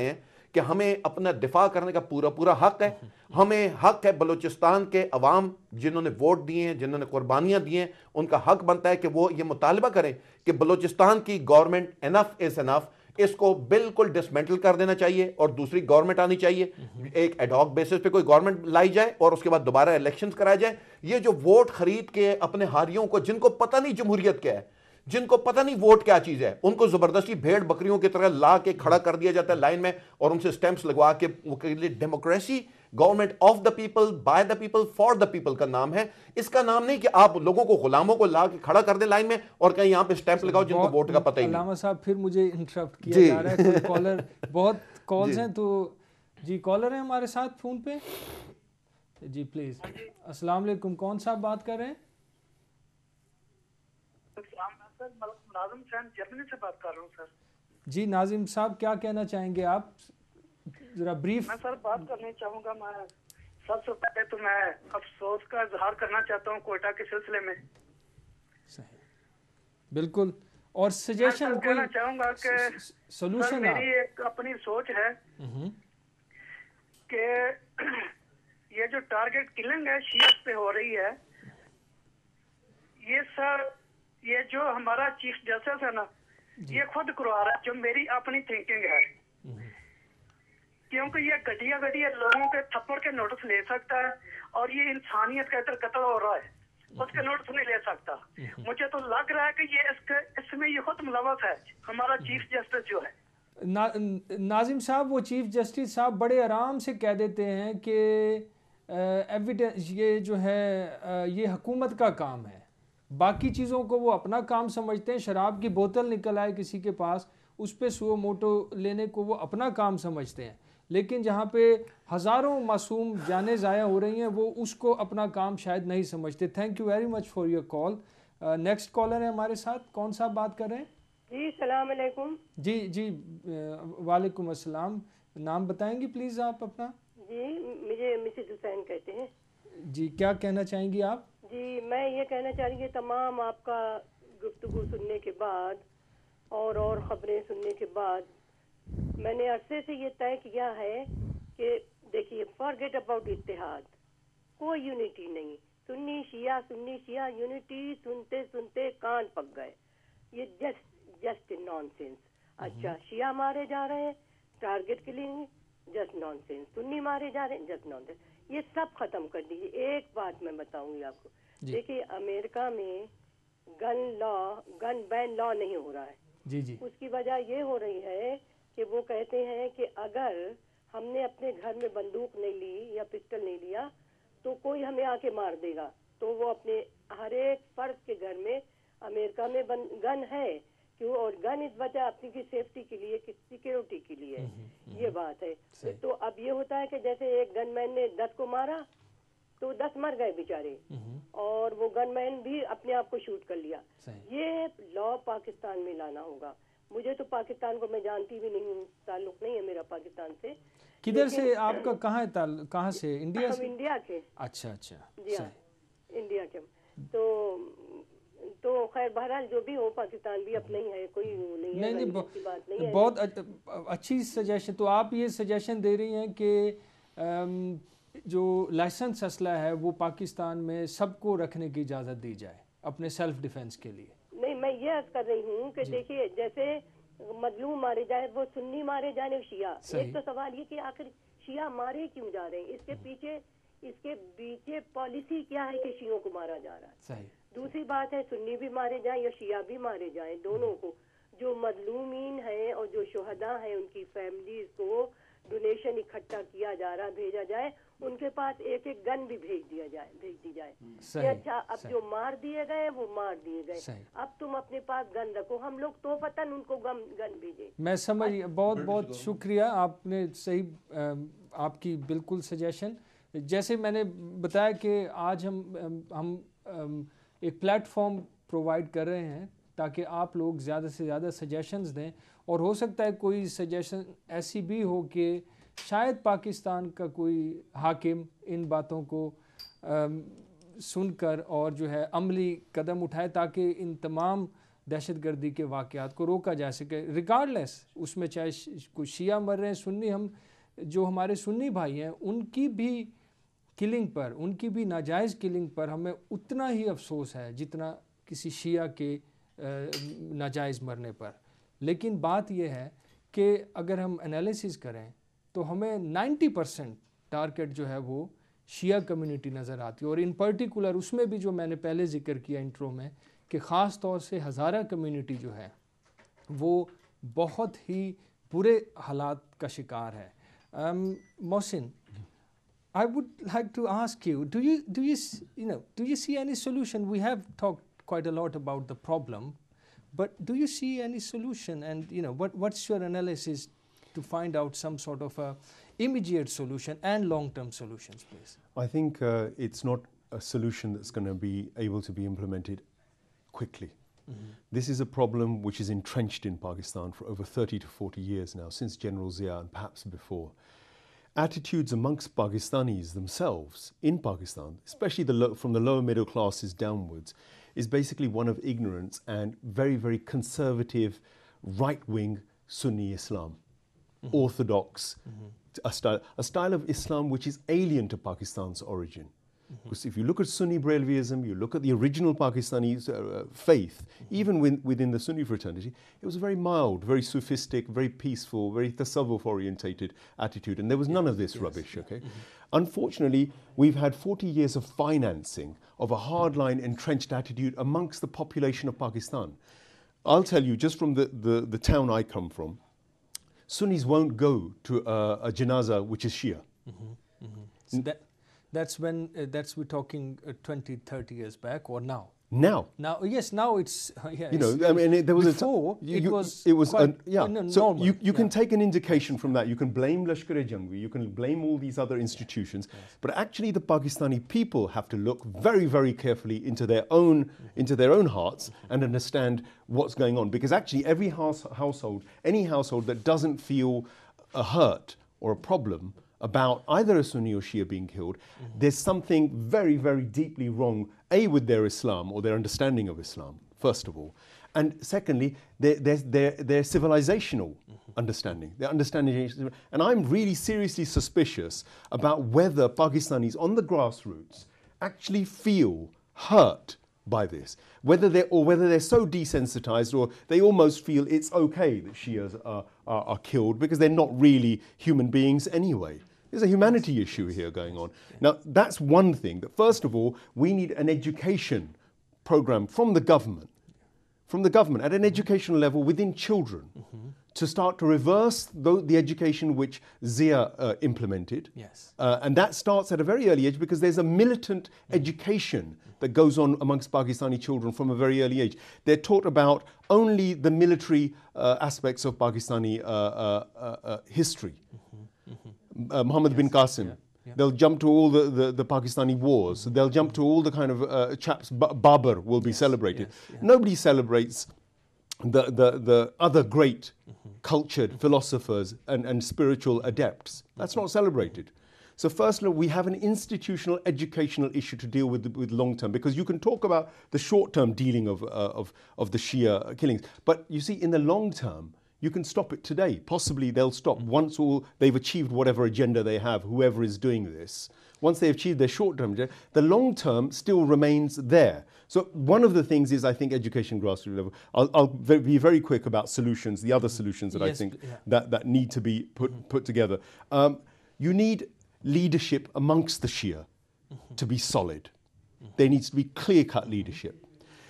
Speaker 3: کہ ہمیں اپنا دفاع کرنے کا پورا پورا حق ہے. ہمیں حق ہے بلوچستان کے عوام جنہوں نے ووٹ دیے ہیں, جنہوں نے قربانیاں دی ہیں, ان کا حق بنتا ہے کہ وہ یہ مطالبہ کریں کہ بلوچستان کی گورنمنٹ انف از انف, اس کو بالکل ڈسمنٹل کر دینا چاہیے اور دوسری گورنمنٹ آنی چاہیے. ایک ایڈ ہاک بیسس پہ کوئی گورنمنٹ لائی جائے اور اس کے بعد دوبارہ الیکشنز کرائے جائیں. یہ جو ووٹ خرید کے اپنے ہاریوں کو, جن کو پتہ نہیں جمہوریت کیا ہے, جن کو پتہ نہیں ووٹ کیا چیز ہے, ان کو زبردستی بھیڑ بکریوں کی طرح لا کے کھڑا کر دیا جاتا ہے لائن میں, اور ان سے سٹیمپس لگوا کے. Democracy government of the people, by the people, for the people کا نام ہے. اس کا نام نہیں کہ آپ لوگوں کو, غلاموں کو لا کے کھڑا کر دیں لائن میں اور کہیں یہاں پہ سٹیمپ لگاؤ جن کو ووٹ کا پتہ ہی نہیں.
Speaker 1: علامہ صاحب پھر مجھے انٹرپٹ کیا جا رہا ہے, کوئی کالر, بہت کالز ہیں تو جی کالر ہیں ہمارے ساتھ فون پہ. جی پلیز. السلام علیکم, کون صاحب بات کر رہے ہیں؟
Speaker 7: ناظم حسین جرمنی سے بات کر رہا ہوں سر.
Speaker 1: جی ناظم صاحب کیا کہنا چاہیں گے آپ, ذرا بریف.
Speaker 7: میں سر بات کرنا چاہوں گا. میں سب سے پہلے تو میں افسوس کا اظہار کرنا چاہتا ہوں کوئٹہ کے سلسلے میں.
Speaker 1: صحیح, بالکل. اور سجیشن
Speaker 7: کہنا چاہوں گا کہ
Speaker 1: سولوشن
Speaker 7: میری ایک اپنی سوچ ہے کہ یہ جو ٹارگٹ کلنگ ہے شیعہ پہ ہو رہی ہے, یہ سر یہ جو ہمارا چیف جسٹس ہے نا, یہ خود کروا رہا ہے, جو میری اپنی تھنکنگ ہے. کیونکہ یہ گھٹیا گھٹیا لوگوں کے تھپڑ کے نوٹس لے سکتا ہے, اور یہ انسانیت کا ادھر قتل ہو رہا ہے, اس کے نوٹس نہیں لے سکتا. مجھے تو لگ رہا ہے کہ یہ اس کے اس میں یہ خود ملوث ہے, ہمارا چیف جسٹس جو ہے.
Speaker 1: ناظم صاحب, وہ چیف جسٹس صاحب بڑے آرام سے کہہ دیتے ہیں کہ ایویڈنس یہ جو ہے یہ حکومت کا کام ہے, باقی چیزوں کو وہ اپنا کام سمجھتے ہیں. شراب کی بوتل نکل آئے کسی کے پاس, اس پہ سو موٹو لینے کو وہ اپنا کام سمجھتے ہیں, لیکن جہاں پہ ہزاروں معصوم جانیں ضائع ہو رہی ہیں وہ اس کو اپنا کام شاید نہیں سمجھتے. Thank you very much for your call. Next caller ہے ہمارے ساتھ, کون صاحب بات کر رہے ہیں؟
Speaker 8: جی السلام علیکم.
Speaker 1: جی جی وعلیکم السلام. نام بتائیں گی پلیز آپ اپنا؟
Speaker 8: جی مجھے مسز حسین کہتے ہیں.
Speaker 1: جی کیا کہنا چاہیں گی آپ؟
Speaker 8: جی میں یہ کہنا چاہ رہی ہوں تمام آپ کا گفتگو سننے کے بعد اور اور خبریں سننے کے بعد میں نے عرصے سے یہ طے کیا ہے کہ دیکھیے فارگیٹ اباؤٹ اتحاد, کوئی یونٹی نہیں. سنی شیعہ سنی شیعہ یونٹی سنتے سنتے کان پک گئے. یہ جسٹ جسٹ نان سینس. اچھا شیعہ مارے جا رہے ہیں, target killing, just nonsense. Sunni مارے جا رہے ہیں, جسٹ نان سینس. یہ سب ختم کر دیجیے. ایک بات میں بتاؤں گی آپ کو, دیکھیے امریکہ میں گن لا گن بین لا نہیں ہو رہا ہے.
Speaker 1: جی جی
Speaker 8: اس کی وجہ یہ ہو رہی ہے کہ وہ کہتے ہیں کہ اگر ہم نے اپنے گھر میں بندوق نہیں لی یا پسٹل نہیں لیا تو کوئی ہمیں آ کے مار دے گا. تو وہ اپنے ہر ایک فرد کے گھر میں امریکہ میں گن ہے کیوں, اور گن اس وجہ اپنی کی سیفٹی کے لیے, سیکیورٹی کے لیے. یہ بات ہے. تو اب یہ ہوتا ہے کہ جیسے ایک گن مین نے دس کو مارا تو دس مر گئے بیچارے, اور وہ گن مین بھی اپنے آپ کو شوٹ کر لیا. یہ لا پاکستان میں لانا ہوگا. مجھے تو پاکستان کو میں جانتی بھی نہیں ہوں, تعلق نہیں ہے میرا پاکستان سے.
Speaker 1: کدھر سے آپ کا, کہاں ہے تعلق, کہاں سے؟ انڈیا سے؟
Speaker 8: ہم انڈیا کے.
Speaker 1: اچھا اچھا
Speaker 8: جی ہاں انڈیا کے. تو تو خیر بہرحال جو بھی ہو پاکستان بھی اپنا ہی ہے, کوئی نہیں ہے,
Speaker 1: نہیں
Speaker 8: بات نہیں ہے.
Speaker 1: بہت اچھی سجیشن. تو آپ یہ سجیشن دے رہی ہیں کہ جو لائسنس اسلحہ ہے وہ پاکستان میں سب کو رکھنے کی اجازت دی جائے اپنے سیلف ڈیفینس کے لیے.
Speaker 8: نہیں میں یہ عرض کر رہی ہوں کہ دیکھیے جیسے مظلوم مارے جائے, وہ سنی مارے جانے شیعہ. ایک تو سوال یہ کہ آخر شیعہ مارے کیوں جا رہے ہیں, اس کے پیچھے اس کے پیچھے پالیسی کیا ہے کہ شیعوں کو مارا جا رہا ہے. دوسری بات ہے سنی بھی مارے جائیں یا شیعہ بھی مارے جائیں, دونوں کو جو مظلومین ہیں اور جو شہداء ہیں ان کی فیملیز کو ڈونیشن اکٹھا کیا جا رہا, بھیجا جائے, ان کے پاس ایک ایک گن بھی بھیج دیا جائے بھیج دی جائے کہ اچھا اب جو مار دیے گئے وہ مار دیے گئے, اب تم اپنے پاس گن رکھو, ہم لوگ تو فتن ان کو گن بھیجے.
Speaker 1: میں سمجھ, بہت بہت شکریہ, آپ نے صحیح آپ کی بالکل سجیشن. جیسے میں نے بتایا کہ آج ہم ہم ایک پلیٹ فارم پرووائڈ کر رہے ہیں تاکہ آپ لوگ زیادہ سے زیادہ سجیشنز دیں, اور ہو سکتا ہے کوئی سجیشن ایسی بھی ہو کہ شاید پاکستان کا کوئی حاکم ان باتوں کو سن کر اور جو ہے عملی قدم اٹھائے تاکہ ان تمام दहशतगर्दी के वाक़यात को रोका जा सके, रिगार्डलेस उसमें चाहे कोई शिया मर रहे हैं, सुन्नी, हम जो हमारे सुन्नी भाई हैं उनकी भी किलिंग पर, उनकी भी नाजायज़ किलिंग पर हमें उतना ही अफसोस है जितना किसी शिया के नाजायज़ मरने पर। लेकिन बात यह है कि अगर हम एनालिसिस करें तो हमें नब्बे परसेंट टारगेट जो है वो शिया कम्युनिटी नज़र आती है, और इन पर्टिकुलर उसमें भी जो मैंने पहले जिक्र किया इंट्रो में कि ख़ास तौर से हज़ारा कम्युनिटी जो है वो बहुत ही बुरे हालात का शिकार है। um, Mohsin, I would like to ask you, do you do you you know do you see any solution? We have talked quite a lot about the problem, but do you see any solution? And you know what what's your analysis to find out some sort of a immediate solution and long-term solutions, please?
Speaker 2: I think uh, it's not a solution that's going to be able to be implemented quickly. Mm-hmm. This is a problem which is entrenched in Pakistan for over thirty to forty years now, since General Zia and perhaps before. Attitudes amongst Pakistanis themselves in Pakistan, especially the low, from the lower middle classes downwards, is basically one of ignorance and very, very conservative, right-wing Sunni Islam, mm-hmm. orthodox, mm-hmm. a, style, a style of Islam which is alien to Pakistan's origin. Mm-hmm. Because if you look at Sunni Brelviism, you look at the original Pakistani uh, faith, mm-hmm. even with, within the Sunni fraternity, it was a very mild, very sophistic, very peaceful, very tasawwuf orientated attitude, and there was none of this yes. rubbish, okay? Mm-hmm. Unfortunately, we've had forty years of financing of a hardline entrenched attitude amongst the population of Pakistan. I'll tell you, just from the, the, the town I come from, Sunnis won't go to a, a janazah which is Shia.
Speaker 1: Mm-hmm. Mm-hmm. So that That's when, uh, that's we're talking uh, twenty, thirty years back, or now?
Speaker 2: Now.
Speaker 1: Now, yes, now it's, uh, yeah.
Speaker 2: You know, I mean, it, there was
Speaker 1: before,
Speaker 2: a... You,
Speaker 1: it
Speaker 2: you,
Speaker 1: was
Speaker 2: It was,
Speaker 1: quite,
Speaker 2: uh, yeah.
Speaker 1: no,
Speaker 2: so
Speaker 1: normal.
Speaker 2: you, you
Speaker 1: yeah.
Speaker 2: can take an indication from that. You can blame Lashkar-e-Jhangvi, you can blame all these other institutions, yes. but actually the Pakistani people have to look very, very carefully into their own, mm-hmm. into their own hearts mm-hmm. and understand what's going on. Because actually every house, household, any household that doesn't feel a hurt or a problem about either a Sunni or Shia being killed, mm-hmm. there's something very, very deeply wrong, A, with their Islam or their understanding of Islam, first of all. And secondly, their, their, their, their civilizational mm-hmm. understanding, their understanding. And I'm really seriously suspicious about whether Pakistanis on the grassroots actually feel hurt by this, whether they're, or whether they're so desensitized or they almost feel it's okay that Shias are, are, are killed because they're not really human beings anyway. There's a humanity issue here going on. Now, that's one thing, that first of all, we need an education program from the government, from the government at an educational level within children, mm-hmm. to start to reverse the, the education which Zia uh, implemented.
Speaker 1: Yes.
Speaker 2: Uh, and that starts at a very early age because there's a militant mm-hmm. education that goes on amongst Pakistani children from a very early age. They're taught about only the military uh, aspects of Pakistani uh, uh, uh, history. Mm-hmm. Mm-hmm. Uh, Muhammad yes. bin Qasim. Yeah. Yeah. They'll jump to all the, the, the Pakistani wars. Mm-hmm. They'll jump to all the kind of uh, chaps. Ba- Babur will be yes. celebrated. Yes. Yeah. Nobody celebrates the, the, the other great mm-hmm. cultured philosophers and, and spiritual adepts. That's mm-hmm. not celebrated. So firstly, we have an institutional educational issue to deal with with long term, because you can talk about the short term dealing of, uh, of, of the Shia killings. But you see, in the long term, you can stop it today. Possibly they'll stop mm-hmm. once all they've achieved whatever agenda they have, whoever is doing this. Once they've achieved their short term agenda, the long term still remains there. So one of the things is, I think, education grassroots level. I'll, I'll be very quick about solutions, the other solutions that yes, I think yeah. that, that need to be put, mm-hmm. put together. Um, you need leadership amongst the Shia mm-hmm. to be solid. Mm-hmm. There needs to be clear-cut leadership.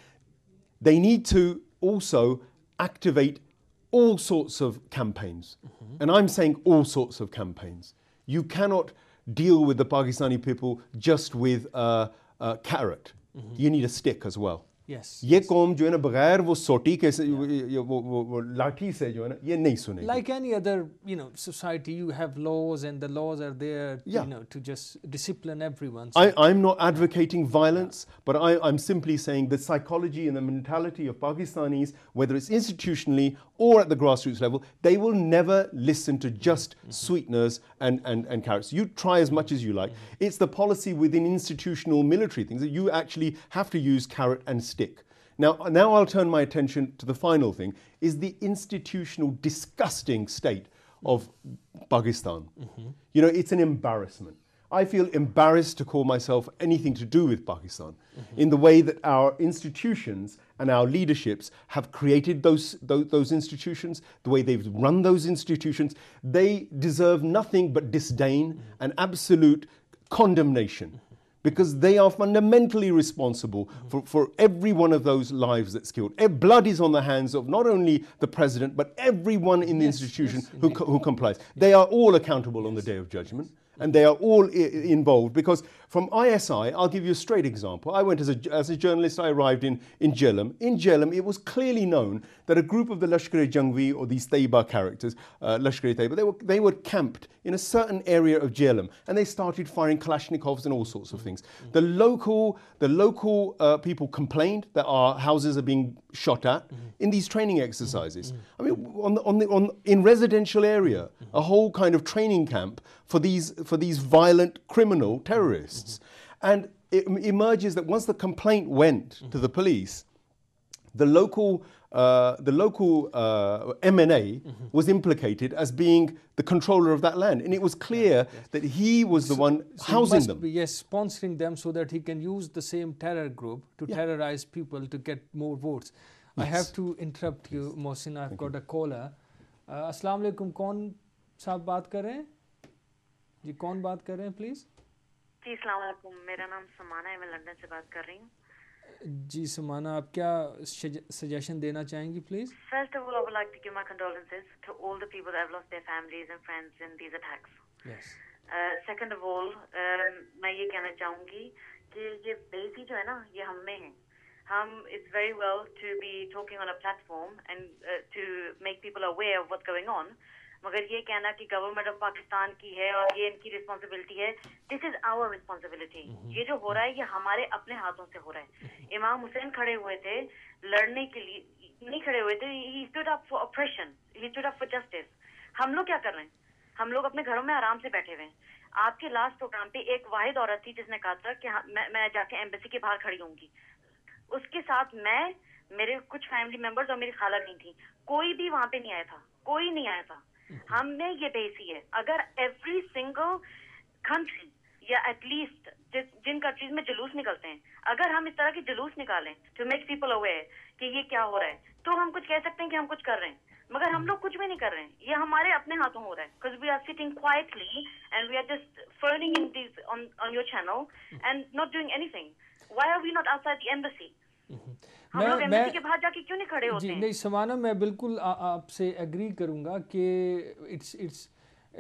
Speaker 2: They need to also activate all sorts of campaigns. Mm-hmm. And I'm saying all sorts of campaigns. You cannot deal with the Pakistani people just with a, a carrot. Mm-hmm. You need a stick as well.
Speaker 1: Yes.
Speaker 2: ये कौम जो है ना बगैर वो सोटी के से वो वो वो लाठी से जो है ना ये नहीं सुनेगी.
Speaker 1: Like any other, you know, society, you have laws, and the laws are there, yeah. you know, to just discipline everyone. So.
Speaker 2: I, I'm not advocating violence, yeah. but I, I'm simply saying the psychology and the mentality of Pakistanis, whether it's institutionally or at the grassroots level, they will never listen to just mm-hmm. sweeteners and, and, and carrots. You try as much as you like. Mm-hmm. It's the policy within institutional military things that you actually have to use carrot and stick. Now, now I'll turn my attention to the final thing, is the institutional disgusting state of Pakistan. Mm-hmm. You know, it's an embarrassment. I feel embarrassed to call myself anything to do with Pakistan mm-hmm. in the way that our institutions and our leaderships have created those, those, those institutions, the way they've run those institutions. They deserve nothing but disdain mm-hmm. and absolute condemnation mm-hmm. because they are fundamentally responsible mm-hmm. for, for every one of those lives that's killed. Blood is on the hands of not only the president, but everyone in the yes, institution yes, who, who complies. Yes. They are all accountable yes. on the Day of Judgment. And they are all I- involved because from I S I, I'll give you a straight example. I went as a, as a journalist, I arrived in, in Jhelum. In Jhelum, it was clearly known that a group of the Lashkar-e-Jhangvi or these Taiba characters, uh, Lashkar-e-Taiba, they were, they were camped in a certain area of Jhelum and they started firing Kalashnikovs and all sorts of things. Mm-hmm. The local, the local uh, people complained that our houses are being shot at mm-hmm. in these training exercises. Mm-hmm. I mean, on the, on the, on, in residential area, mm-hmm. a whole kind of training camp for these, for these violent criminal terrorists. Mm-hmm. And it emerges that once the complaint went mm-hmm. to the police, the local, uh, the local uh, M N A mm-hmm. was implicated as being the controller of that land. And it was clear yes, yes. that he was the so, one
Speaker 1: so
Speaker 2: housing
Speaker 1: must
Speaker 2: them.
Speaker 1: Be, yes, sponsoring them so that he can use the same terror group to yeah. terrorize people to get more votes. Yes. I have to interrupt you, Mohsin. I've Thank got you. a caller. Uh, Assalamu alaikum. कौन साहब बात कर रहे हैं? जी कौन बात कर रहे हैं प्लीज?
Speaker 9: जी अस्सलाम वालेकुम, मेरा नाम समाना है, मैं लंदन से बात कर रही हूँ.
Speaker 1: जी समाना, आप क्या सजेशन देना चाहेंगी please?
Speaker 9: First of all, I would like to give my condolences to all the people that have lost their families and friends in these attacks.
Speaker 1: Yes.
Speaker 9: Uh, second of all, uh, मैं ये कहना चाहूँगी कि ये बेइज्जती जो है ना, ये हम में है. हम it's very well to be talking on a platform and uh, to make people aware of what's going on. मगर ये कहना कि गवर्नमेंट ऑफ पाकिस्तान की है और ये इनकी रिस्पांसिबिलिटी है, दिस इज आवर रिस्पांसिबिलिटी. ये जो हो रहा है ये हमारे अपने हाथों से हो रहा है. इमाम हुसैन खड़े हुए थे लड़ने के लिए, नहीं खड़े हुए थे, he stood up for operation, he stood up for justice. हम लोग क्या कर रहे हैं? हम लोग अपने घरों में आराम से बैठे हुए हैं. आपके लास्ट प्रोग्राम पे एक वाहिद औरत थी जिसने कहा था कि मैं, मैं जाके एम्बेसी के बाहर खड़ी होंगी. उसके साथ मैं, मेरे कुछ फैमिली मेंबर्स और मेरी खाला नहीं थी. कोई भी वहां पे नहीं आया था, कोई नहीं आया था. हमने ये बेसी है. अगर एवरी सिंगल कंट्री या एटलीस्ट जिन कंट्रीज में जुलूस निकलते हैं, अगर हम इस तरह के जुलूस निकालें टू मेक पीपल अवेयर कि ये क्या हो रहा है, तो हम कुछ कह सकते हैं कि हम कुछ कर रहे हैं. मगर हम लोग कुछ भी नहीं कर रहे हैं. ये हमारे अपने हाथों हो रहा है. Because we are sitting quietly and we are just fuming in this on on your channel and not doing anything. Why are we not outside the embassy? हम लोग एम्बेसी के बाहर जाके क्यों नहीं खड़े होते हैं?
Speaker 1: नहीं समाना, मैं बिल्कुल आपसे एग्री करूंगा कि it's it's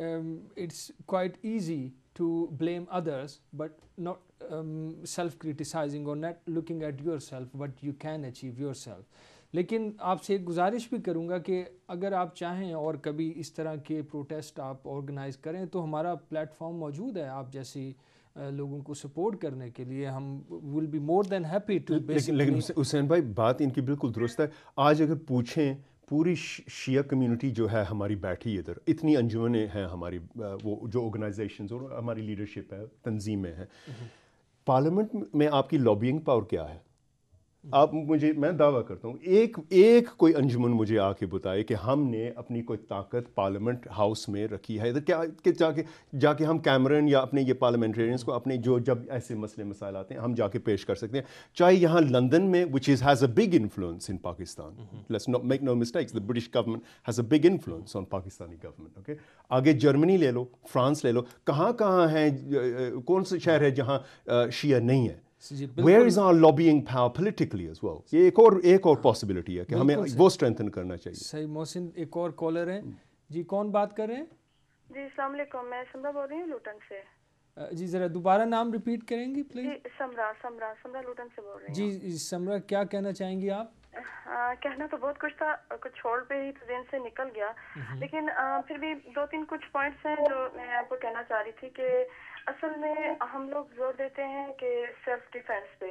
Speaker 1: it's quite easy to blame others but not self criticising और not looking at yourself what you can achieve yourself. लेकिन आपसे एक गुजारिश भी करूंगा कि अगर आप चाहें और कभी इस तरह के प्रोटेस्ट आप ऑर्गेनाइज करें तो हमारा प्लेटफॉर्म मौजूद है आप जैसी लोगों को सपोर्ट करने के लिए. हम will be more than happy to.
Speaker 2: लेकिन लेकिन हुसैन भाई बात इनकी बिल्कुल दुरुस्त है. आज अगर पूछें पूरी शिया कम्युनिटी जो है हमारी बैठी इधर, इतनी अंजुमनें हैं हमारी, वो जो ऑर्गेनाइजेशंस और हमारी लीडरशिप है, तंजीमें हैं, पार्लियामेंट में आपकी लॉबिंग पावर क्या है? आप मुझे, मैं दावा करता हूँ एक एक कोई अंजुमन मुझे आके बताए कि हमने अपनी कोई ताकत पार्लियामेंट हाउस में रखी है इधर क्या कि जाके जाके हम कैमरन या अपने ये पार्लियामेंटेरियंस को अपने जो जब ऐसे मसले मसाइल आते हैं हम जाके पेश कर सकते हैं. चाहे यहाँ लंदन में which is has a big influence in Pakistan, let's not make no mistakes, the British government has a big influence on Pakistani government. Okay, आगे जर्मनी ले लो, फ्रांस ले लो, कहाँ कहाँ हैं, कौन सा शहर है जहाँ शिया नहीं है? Where is our lobbying power politically as well? ये एक और एक और पॉसिबिलिटी है कि हमें वो स्ट्रेंथन करना चाहिए.
Speaker 1: सही. मोहसिन एक और कॉलर हैं जी, कौन बात कर रहे हैं?
Speaker 10: जी अस्सलाम वालेकुम, मैं समरा बोल रही हूँ लूटन से.
Speaker 1: जी जरा दोबारा नाम रिपीट करेंगी प्लीज?
Speaker 10: जी समरा समरा समरा लूटन से बोल रही हूँ.
Speaker 1: जी समरा, क्या कहना चाहेंगी आप?
Speaker 10: आ, कहना तो बहुत कुछ था, कुछ छोड़ पे ही तो दिन से निकल गया, लेकिन आ, फिर भी दो तीन कुछ पॉइंट्स हैं जो मैं आपको कहना चाह रही थी कि असल में हम लोग जोर देते हैं कि सेल्फ डिफेंस पे,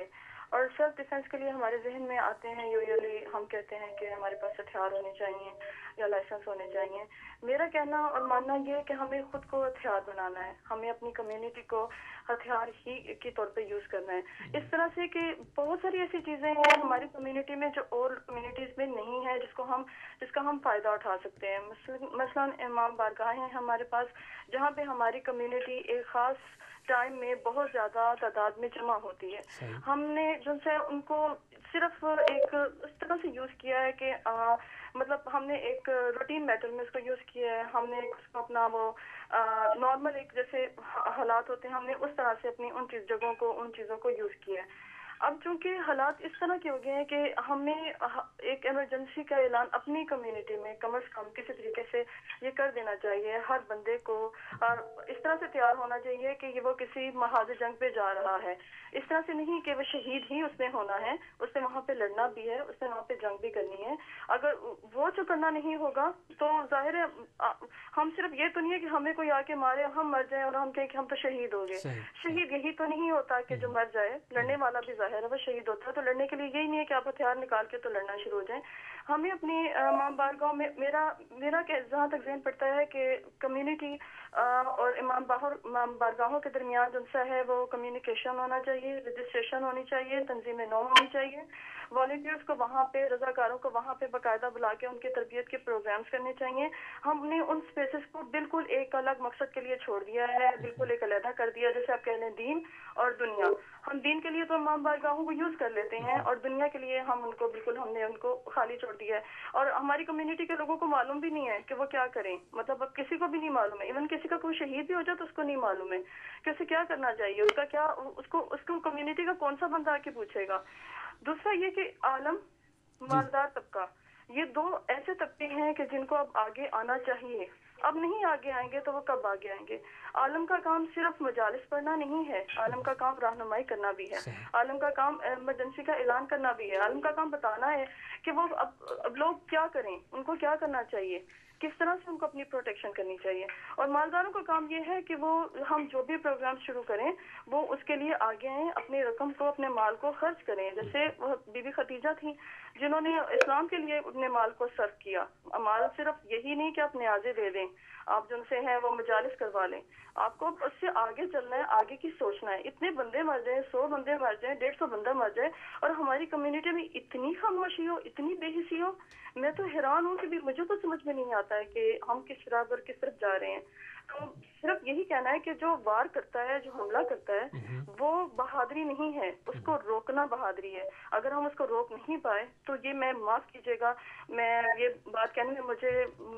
Speaker 10: اور سیلف ڈیفینس کے لیے ہمارے ذہن میں آتے ہیں یوزلی ہم کہتے ہیں کہ ہمارے پاس ہتھیار ہونے چاہیے یا لائسنس ہونے چاہیے. میرا کہنا اور ماننا یہ ہے کہ ہمیں خود کو ہتھیار بنانا ہے, ہمیں اپنی کمیونٹی کو ہتھیار ہی کے طور پہ یوز کرنا ہے. اس طرح سے کہ بہت ساری ایسی چیزیں ہیں ہماری کمیونٹی میں جو اور کمیونٹیز میں نہیں ہے, جس کو ہم جس کا ہم فائدہ اٹھا سکتے ہیں. مثلاً امام بارگاہیں ہیں ہمارے پاس, جہاں پہ ہماری کمیونٹی ایک خاص ٹائم میں بہت زیادہ تعداد میں جمع ہوتی ہے. ہم نے جن سے ان کو صرف ایک اس طرح سے یوز کیا ہے کہ آ, مطلب ہم نے ایک روٹین میٹر میں اس کو یوز کیا ہے. ہم نے اس کو اپنا وہ نارمل ایک جیسے حالات ہوتے ہیں, ہم نے اس طرح سے اپنی ان چیز جگہوں کو ان چیزوں کو یوز کیا ہے. اب چونکہ حالات اس طرح کے ہو گئے ہیں کہ ہمیں ایک ایمرجنسی کا اعلان اپنی کمیونٹی میں کم از کم کسی طریقے سے یہ کر دینا چاہیے. ہر بندے کو اس طرح سے تیار ہونا چاہیے کہ یہ وہ کسی محاذ جنگ پہ جا رہا ہے. اس طرح سے نہیں کہ وہ شہید ہی اس نے ہونا ہے, اس نے وہاں پہ لڑنا بھی ہے, اس نے وہاں پہ جنگ بھی کرنی ہے. اگر وہ جو کرنا نہیں ہوگا تو ظاہر ہے ہم صرف یہ تو نہیں ہے کہ ہمیں کوئی آ کے مارے ہم مر جائیں اور ہم کہیں کہ ہم تو شہید ہو گئے. شہید یہی تو نہیں ہوتا کہ جو مر جائے, لڑنے والا بھی ظاہر ہے وہ شہید ہوتا ہے. تو لڑنے کے لیے یہی نہیں ہے کہ آپ ہتھیار نکال کے تو لڑنا شروع ہو جائیں. ہمیں اپنی امام بارگاہوں میں میرا میرا جہاں تک ذہن پڑتا ہے کہ کمیونٹی اور امام باہر امام بارگاہوں کے درمیان جو سا ہے وہ کمیونیکیشن ہونا چاہیے, رجسٹریشن ہونی چاہیے, تنظیم نو ہونی چاہیے. والنٹیئرس کو وہاں پہ, رضاکاروں کو وہاں پہ باقاعدہ بلا کے ان کی تربیت کے پروگرامز کرنے چاہیے. ہم نے ان اسپیسز کو بالکل ایک الگ مقصد کے لیے چھوڑ دیا ہے, بالکل ایک علیحدہ کر دیا. جیسے آپ کہہ لیں دین اور دنیا, ہم دین کے لیے تو امام بارگاہوں کو یوز کر لیتے ہیں اور دنیا کے لیے ہم ان کو بالکل ہم نے ان کو خالی چھوڑ دیا ہے. اور ہماری کمیونٹی کے لوگوں کو معلوم بھی نہیں ہے کہ وہ کیا کریں. مطلب اب کسی کو بھی نہیں معلوم ہے, ایون کسی کا کوئی شہید بھی ہو جائے تو اس کو نہیں معلوم ہے کہ اسے کیا کرنا چاہیے, اس کا کیا اس کو اس کو کمیونٹی کا کون سا بندہ آ کے پوچھے گا. دوسرا یہ کہ عالم, مالدار طبقہ, یہ دو ایسے طبقے ہیں کہ جن کو اب آگے آنا چاہیے. اب نہیں آگے آئیں گے تو وہ کب آگے آئیں گے؟ عالم کا کام صرف مجالس پڑھنا نہیں ہے, عالم کا کام رہنمائی کرنا بھی ہے, عالم کا کام ایمرجنسی کا اعلان کرنا بھی ہے, عالم کا کام بتانا ہے کہ وہ اب, اب لوگ کیا کریں, ان کو کیا کرنا چاہیے, کس طرح سے ان کو اپنی پروٹیکشن کرنی چاہیے. اور مالداروں کا کام یہ ہے کہ وہ ہم جو بھی پروگرام شروع کریں وہ اس کے لیے آگے آئیں, اپنی رقم کو اپنے مال کو خرچ کریں. جیسے وہ بی بی خدیجہ تھیں جنہوں نے اسلام کے لیے اپنے مال کو صرف کیا. مال صرف یہی نہیں کہ آپ نیازیں دے دیں, آپ جن سے ہیں وہ مجالس کروا لیں, آپ کو اس سے آگے چلنا ہے, آگے کی سوچنا ہے. اتنے بندے مر جائیں, سو بندے مر جائیں, ڈیڑھ سو بندہ مر جائے اور ہماری کمیونٹی میں اتنی خاموشی ہو, اتنی بے حسی ہو. میں تو حیران ہوں کہ بھی مجھے تو سمجھ میں نہیں آتا ہے کہ ہم کس راہ پر کس طرف جا رہے ہیں. تو صرف یہی کہنا ہے کہ جو وار کرتا ہے, جو حملہ کرتا ہے وہ بہادری نہیں ہے, اس کو روکنا بہادری ہے. اگر ہم اس کو روک نہیں پائے تو یہ, میں معاف کیجیے گا, میں یہ بات کہنے میں مجھے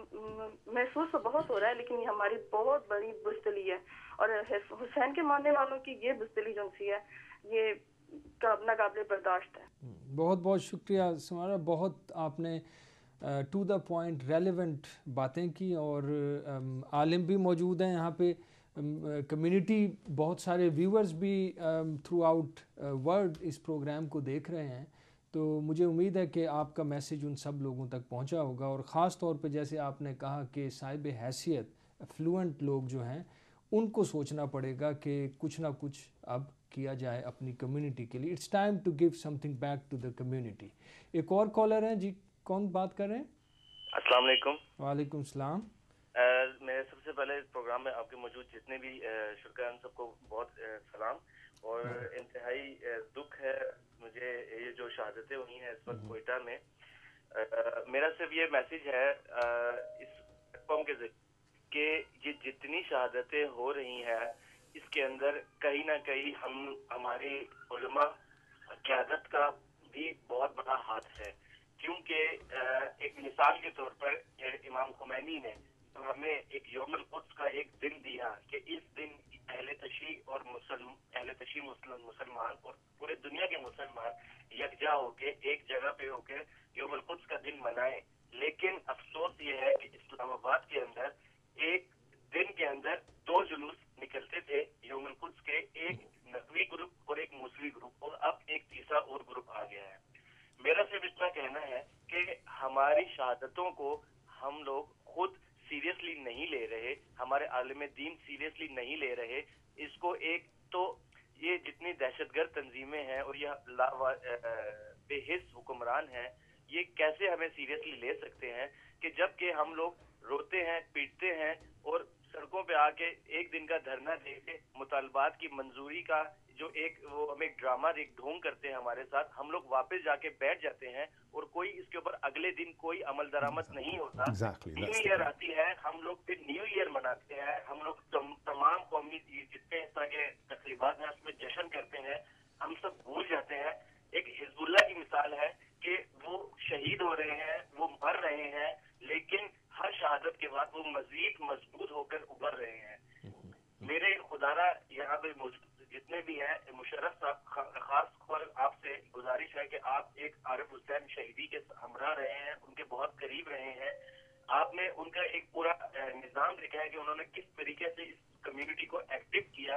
Speaker 10: محسوس تو بہت ہو رہا ہے لیکن یہ ہماری بہت بڑی بزدلی ہے. اور حسین کے ماننے والوں کی یہ بزدلی جو سی ہے یہ ناقابل برداشت ہے.
Speaker 1: بہت بہت شکریہ سمارا, بہت آپ نے ٹو دا پوائنٹ ریلیونٹ باتیں کی, اور عالم بھی موجود ہیں یہاں پہ, کمیونٹی, بہت سارے ویورز بھی تھرو آؤٹ ورلڈ اس پروگرام کو دیکھ رہے ہیں. تو مجھے امید ہے کہ آپ کا میسیج ان سب لوگوں تک پہنچا ہوگا, اور خاص طور پہ جیسے آپ نے کہا کہ صاحب حیثیت افلوئنٹ لوگ جو ہیں ان کو سوچنا پڑے گا کہ کچھ نہ کچھ اب کیا جائے اپنی کمیونٹی کے لیے. It's time to give something back to the community. ایک اور کالر ہیں جی, کون بات کر رہے ہیں؟
Speaker 11: السلام علیکم.
Speaker 1: وعلیکم السلام.
Speaker 11: میں سب سے پہلے اس پروگرام میں آپ کے موجود جتنے بھی شرکا ان سب کو بہت سلام, اور انتہائی دکھ ہے مجھے یہ جو شہادتیں ہوئی ہیں اس وقت کوئٹہ میں. میرا صرف یہ میسیج ہے اس پلیٹ فارم کے ذریعے کہ یہ جتنی شہادتیں ہو رہی ہیں اس کے اندر کہیں نہ کہیں ہم ہماری علماء قیادت کا بھی بہت بڑا ہاتھ ہے, کیونکہ ایک مثال کے طور پر امام خمینی نے ہمیں ایک یوم القدس کا ایک دن دیا کہ اس دن اہل تشیع اور مسلم اہل تشیع مسلم مسلمان اور پورے دنیا کے مسلمان یکجا ہو کے ایک جگہ پہ ہو کے یوم القدس کا دن منائے. لیکن افسوس یہ ہے کہ اسلام آباد کے اندر ایک دن کے اندر دو جلوس نکلتے تھے یوم القدس کے, ایک نقوی گروپ اور ایک مسلم گروپ, اور اب ایک تیسرا اور گروپ آ گیا ہے. میرا صرف اتنا کہنا ہے کہ ہماری شہادتوں کو ہم لوگ خود سیریسلی نہیں لے رہے, ہمارے عالم دین سیریسلی نہیں لے رہے. اس کو ایک تو یہ جتنی دہشت گرد تنظیمیں ہیں اور یہ لا بے حس حکمران ہیں یہ کیسے ہمیں سیریسلی لے سکتے ہیں کہ جب کہ ہم لوگ روتے ہیں پیٹتے ہیں اور سڑکوں پہ آ کے ایک دن کا دھرنا دے کے مطالبات کی منظوری کا جو ایک وہ ہمیں ایک ڈرامہ ایک ڈھونگ کرتے ہیں ہمارے ساتھ, ہم لوگ واپس جا کے بیٹھ جاتے ہیں اور کوئی اس کے اوپر اگلے دن کوئی عمل درآمد نہیں ہوتا. نیو ایئر آتی ہے, ہم لوگ پھر نیو ایئر مناتے ہیں, ہم لوگ تمام قومی جتنے اس طرح کے تقریبات ہیں اس میں جشن کرتے ہیں, ہم سب بھول جاتے ہیں. ایک حزب اللہ کی مثال ہے کہ وہ شہید ہو رہے ہیں, وہ مر رہے ہیں, لیکن ہر شہادت کے بعد وہ مزید مضبوط ہو کر ابھر رہے ہیں. میرے خدارہ یہاں پہ جتنے بھی ہیں, مشرف صاحب خاص طور آپ سے گزارش ہے کہ آپ ایک عارف حسین شہیدی کے ہمراہ رہے ہیں, ان کے بہت قریب رہے ہیں. آپ نے ان کا ایک پورا نظام دیکھا ہے کہ انہوں نے کس طریقے سے اس کمیونٹی کو ایکٹیو کیا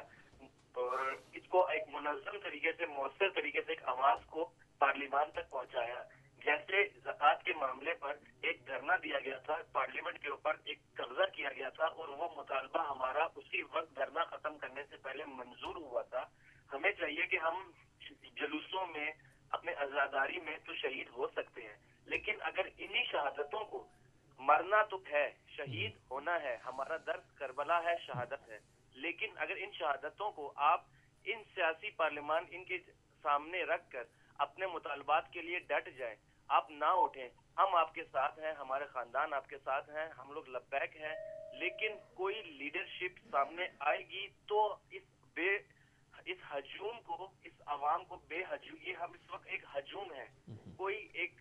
Speaker 11: اور اس کو ایک منظم طریقے سے مؤثر طریقے سے ایک آواز کو پارلیمان تک پہنچایا. جیسے زکوٰۃ کے معاملے پر ایک دھرنا دیا گیا تھا, پارلیمنٹ کے اوپر ایک قبضہ کیا گیا تھا اور وہ مطالبہ ہمارا اسی وقت دھرنا ختم کرنے سے پہلے منظور ہوا تھا. ہمیں چاہیے کہ ہم جلوسوں میں اپنے عزاداری میں تو شہید ہو سکتے ہیں, لیکن اگر انہی شہادتوں کو مرنا تو ہے, شہید ہونا ہے, ہمارا درد کربلا ہے, شہادت ہے, لیکن اگر ان شہادتوں کو آپ ان سیاسی پارلیمان ان کے سامنے رکھ کر اپنے مطالبات کے لیے ڈٹ جائیں, آپ نہ اٹھیں, ہم آپ کے ساتھ ہیں, ہمارے خاندان آپ کے ساتھ ہیں, ہم لوگ لبیک ہیں, لیکن کوئی لیڈرشپ سامنے آئے گی تو اس بے اس ہجوم کو, اس عوام کو بے ہجوم, یہ ہم اس وقت ایک ہجوم ہے, کوئی ایک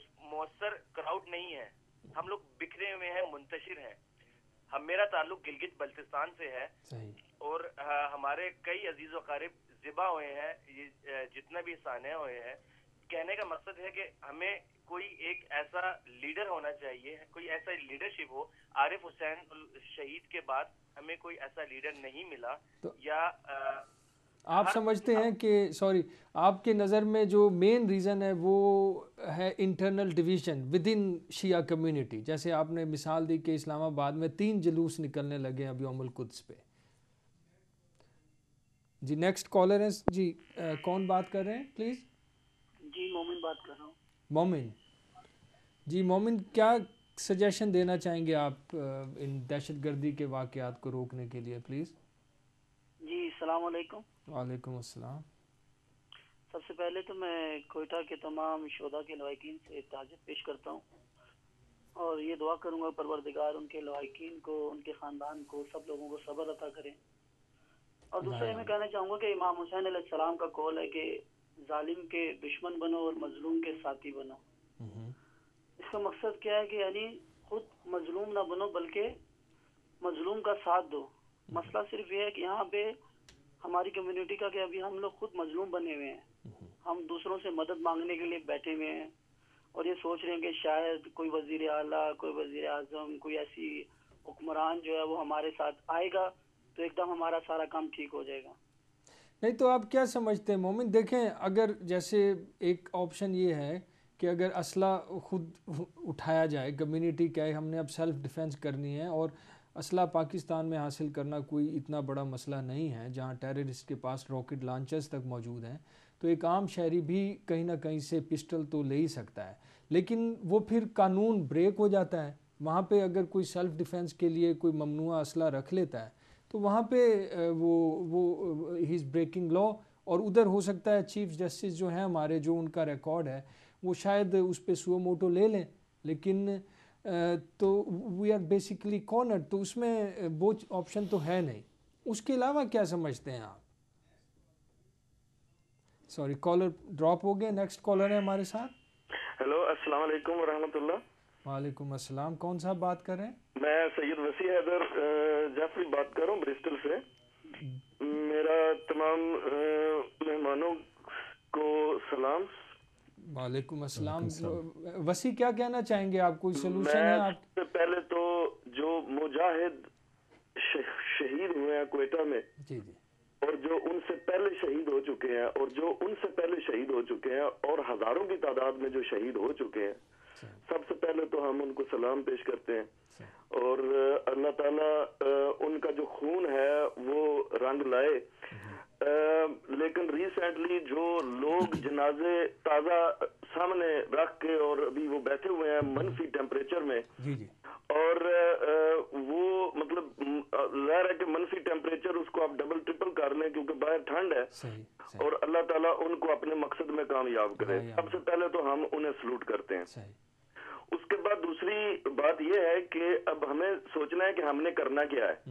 Speaker 11: مؤثر کراؤڈ نہیں ہے, ہم لوگ بکھرے ہوئے ہیں, منتشر ہیں. ہم میرا تعلق گلگت بلتستان سے ہے اور ہمارے کئی عزیز و اقارب ذبح ہوئے ہیں, جتنے بھی سانے ہوئے ہیں. کہنے کا مقصد ہے کہ ہمیں کوئی ایک ایسا لیڈر ہونا چاہیے, کوئی ایسا لیڈرشپ ہو. عارف حسین شہید کے بعد ہمیں کوئی ایسا لیڈر نہیں ملا. یا
Speaker 1: آپ سمجھتے ہیں کہ سوری آپ کے نظر میں جو مین ریزن ہے وہ ہے internal division within Shia community, جیسے آپ نے مثال دی کہ اسلام آباد میں تین جلوس نکلنے لگے اب یوم القدس پہ. جی نیکسٹ کالر ہے جی, کون بات کر رہے ہیں پلیز؟
Speaker 12: جی مومن بات کر رہا ہوں.
Speaker 1: مومن جی, مومن کیا سجیشن دینا چاہیں گے آپ ان دہشت گردی کے واقعات کو روکنے کے لیے پلیز؟
Speaker 12: جی السلام علیکم.
Speaker 1: وعلیکم السلام.
Speaker 12: سب سے پہلے تو میں کوئٹہ کے تمام شہداء کے لواحقین سے تعزیت پیش کرتا ہوں اور یہ دعا کروں گا پروردگار ان کے لواحقین کو, ان کے خاندان کو, سب لوگوں کو صبر عطا کریں. اور دوسرا یہ میں کہنا چاہوں گا کہ امام حسین علیہ السلام کا قول ہے کہ ظالم کے دشمن بنو اور مظلوم کے ساتھی بنو. اس کا مقصد کیا ہے کہ یعنی خود مظلوم نہ بنو بلکہ مظلوم کا ساتھ دو. مسئلہ صرف یہ ہے کہ یہاں پہ ہماری کمیونٹی کا کہ ابھی ہم لوگ خود مظلوم بنے ہوئے ہیں, ہم دوسروں سے مدد مانگنے کے لیے بیٹھے ہوئے ہیں اور یہ سوچ رہے ہیں کہ شاید کوئی وزیر اعلیٰ, کوئی وزیر اعظم, کوئی ایسی حکمران جو ہے وہ ہمارے ساتھ آئے گا تو ایک دم ہمارا سارا کام ٹھیک ہو جائے گا.
Speaker 1: نہیں تو آپ کیا سمجھتے ہیں مومن؟ دیکھیں اگر جیسے ایک آپشن یہ ہے کہ اگر اسلحہ خود اٹھایا جائے, کمیونٹی کیا ہے ہم نے اب سیلف ڈیفینس کرنی ہے اور اسلحہ پاکستان میں حاصل کرنا کوئی اتنا بڑا مسئلہ نہیں ہے جہاں ٹیررسٹ کے پاس راکٹ لانچرز تک موجود ہیں, تو ایک عام شہری بھی کہیں نہ کہیں سے پسٹل تو لے ہی سکتا ہے, لیکن وہ پھر قانون بریک ہو جاتا ہے. وہاں پہ اگر کوئی سیلف ڈیفینس کے لیے کوئی ممنوعہ اسلحہ رکھ لیتا ہے تو وہاں پہ وہ وہ ہی از بریکنگ لا, اور ادھر ہو سکتا ہے چیف جسٹس جو ہیں ہمارے, جو ان کا ریکارڈ ہے وہ شاید اس پہ سو موٹو لے لیں, لیکن تو وی آر بیسیکلی کارنر, تو اس میں وہ آپشن تو ہے نہیں. اس کے علاوہ کیا سمجھتے ہیں آپ؟ سوری کالر ڈراپ ہو گیا. نیکسٹ کالر ہے ہمارے ساتھ.
Speaker 13: ہیلو السلام علیکم ورحمۃ اللہ.
Speaker 1: وعلیکم السلام. کون صاحب بات کر رہے ہیں؟
Speaker 13: میں سید وسیع حیدر جعفری بات کر رہا ہوں برسٹل سے. میرا تمام مہمانوں کو سلام.
Speaker 1: وعلیکم السلام. وسیع کیا کہنا چاہیں گے آپ؟ کوئی سلوشن ہے آپ؟
Speaker 13: میں پہلے تو جو مجاہد شہید ہوئے ہیں کوئٹہ میں, جی جی, اور جو ان سے پہلے شہید ہو چکے ہیں اور جو ان سے پہلے شہید ہو چکے ہیں اور ہزاروں کی تعداد میں جو شہید ہو چکے ہیں, سب سے پہلے تو ہم ان کو سلام پیش کرتے ہیں اور اللہ تعالیٰ ان کا جو خون ہے وہ رنگ لائے. لیکن ریسنٹلی جو لوگ جنازے تازہ سامنے رکھ کے اور ابھی وہ بیٹھے ہوئے ہیں منفی ٹیمپریچر میں، اور وہ مطلب ظاہر ہے کہ منفی ٹیمپریچر اس کو آپ ڈبل ٹرپل کر لیں کیونکہ باہر ٹھنڈ ہے، اور اللہ تعالیٰ ان کو اپنے مقصد میں کامیاب کرے. سب سے پہلے تو ہم انہیں سلوٹ کرتے ہیں. اس کے بعد دوسری بات یہ ہے کہ اب ہمیں سوچنا ہے کہ ہم نے کرنا کیا ہے.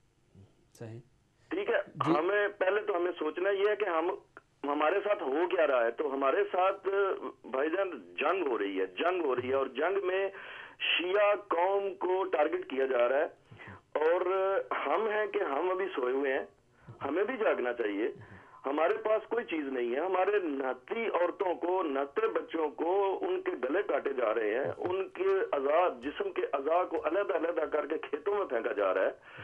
Speaker 13: ٹھیک ہے، ہمیں پہلے تو ہمیں سوچنا یہ ہے کہ ہم ہمارے ساتھ ہو کیا رہا ہے. تو ہمارے ساتھ بھائی جان جنگ ہو رہی ہے جنگ ہو رہی ہے اور جنگ میں شیعہ قوم کو ٹارگٹ کیا جا رہا ہے، اور ہم ہیں کہ ہم ابھی سوئے ہوئے ہیں، ہمیں بھی جاگنا چاہیے. ہمارے پاس کوئی چیز نہیں ہے. ہمارے نہتی عورتوں کو، نہتے بچوں کو ان کے گلے کاٹے جا رہے ہیں، ان کے اعضاء، جسم کے اعضاء کو علیحدہ علیحدہ کر کے کھیتوں میں پھینکا جا رہا ہے.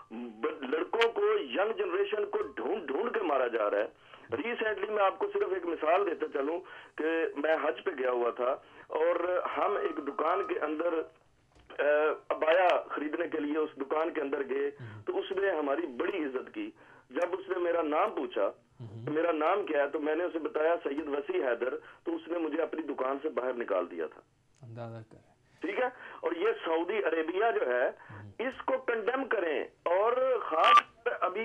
Speaker 13: لڑکوں کو، ینگ جنریشن کو ڈھونڈ ڈھونڈ کے مارا جا رہا ہے. ریسنٹلی میں آپ کو صرف ایک مثال دیتے چلوں کہ میں حج پہ گیا ہوا تھا، اور ہم ایک دکان کے اندر ابایا خریدنے کے لیے اس دکان کے اندر گئے، تو اس نے ہماری بڑی عزت کی. جب اس نے میرا نام پوچھا میرا نام کیا ہے تو میں نے اسے بتایا سید وسیع حیدر، تو اس نے مجھے اپنی دکان سے باہر نکال دیا تھا. ٹھیک ہے، اور یہ سعودی عربیہ جو ہے اس کو کنڈیم کریں. اور خاص ابھی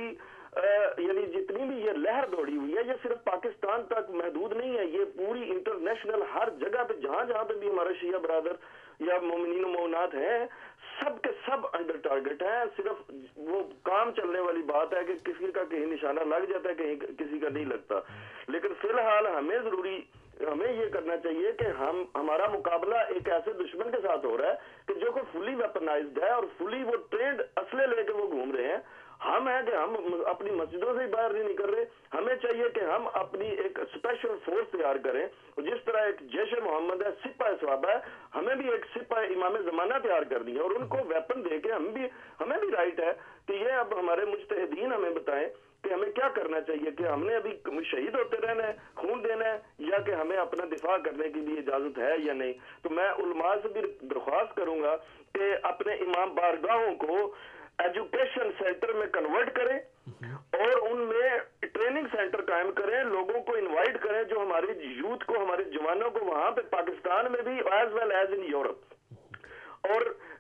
Speaker 13: یعنی جتنی بھی یہ لہر دوڑی ہوئی ہے یہ صرف پاکستان تک محدود نہیں ہے، یہ پوری انٹرنیشنل ہر جگہ پہ جہاں جہاں پہ بھی ہمارے شیعہ برادر یا مومنین و مومنات ہیں سب کے سب انڈر ٹارگٹ ہیں. صرف وہ کام چلنے والی بات ہے کہ کسی کا کہیں نشانہ لگ جاتا ہے، کہیں کسی کا نہیں لگتا. لیکن فی الحال ہمیں ضروری ہمیں یہ کرنا چاہیے کہ ہم ہمارا مقابلہ ایک ایسے دشمن کے ساتھ ہو رہا ہے کہ جو کہ فلی ویپنائزڈ ہے اور فلی وہ ٹرینڈ اسلحے لے کے وہ گھوم رہے ہیں. ہم ہیں کہ ہم اپنی مسجدوں سے باہر نہیں نکل رہے. ہمیں چاہیے کہ ہم اپنی ایک اسپیشل فورس تیار کریں، جس طرح ایک جیش محمد ہے، سپاہ صحابہ ہے، ہمیں بھی ایک سپاہ امام زمانہ تیار کرنی ہے، اور ان کو ویپن دے کے ہم بھی ہمیں بھی رائٹ ہے کہ یہ اب ہمارے مجتہدین ہمیں بتائیں کہ ہمیں کیا کرنا چاہیے، کہ ہم نے ابھی شہید ہوتے رہنا ہے، خون دینا ہے، یا کہ ہمیں اپنا دفاع کرنے کی بھی اجازت ہے یا نہیں. تو میں علماء سے بھی درخواست کروں گا کہ اپنے امام بارگاہوں کو ایجوکیشن سینٹر میں کنورٹ کریں اور ان میں ٹریننگ سینٹر قائم کریں، لوگوں کو انوائٹ کریں جو ہماری یوتھ کو، ہمارے جوانوں کو وہاں پہ پاکستان میں بھی as well as in Europe. اور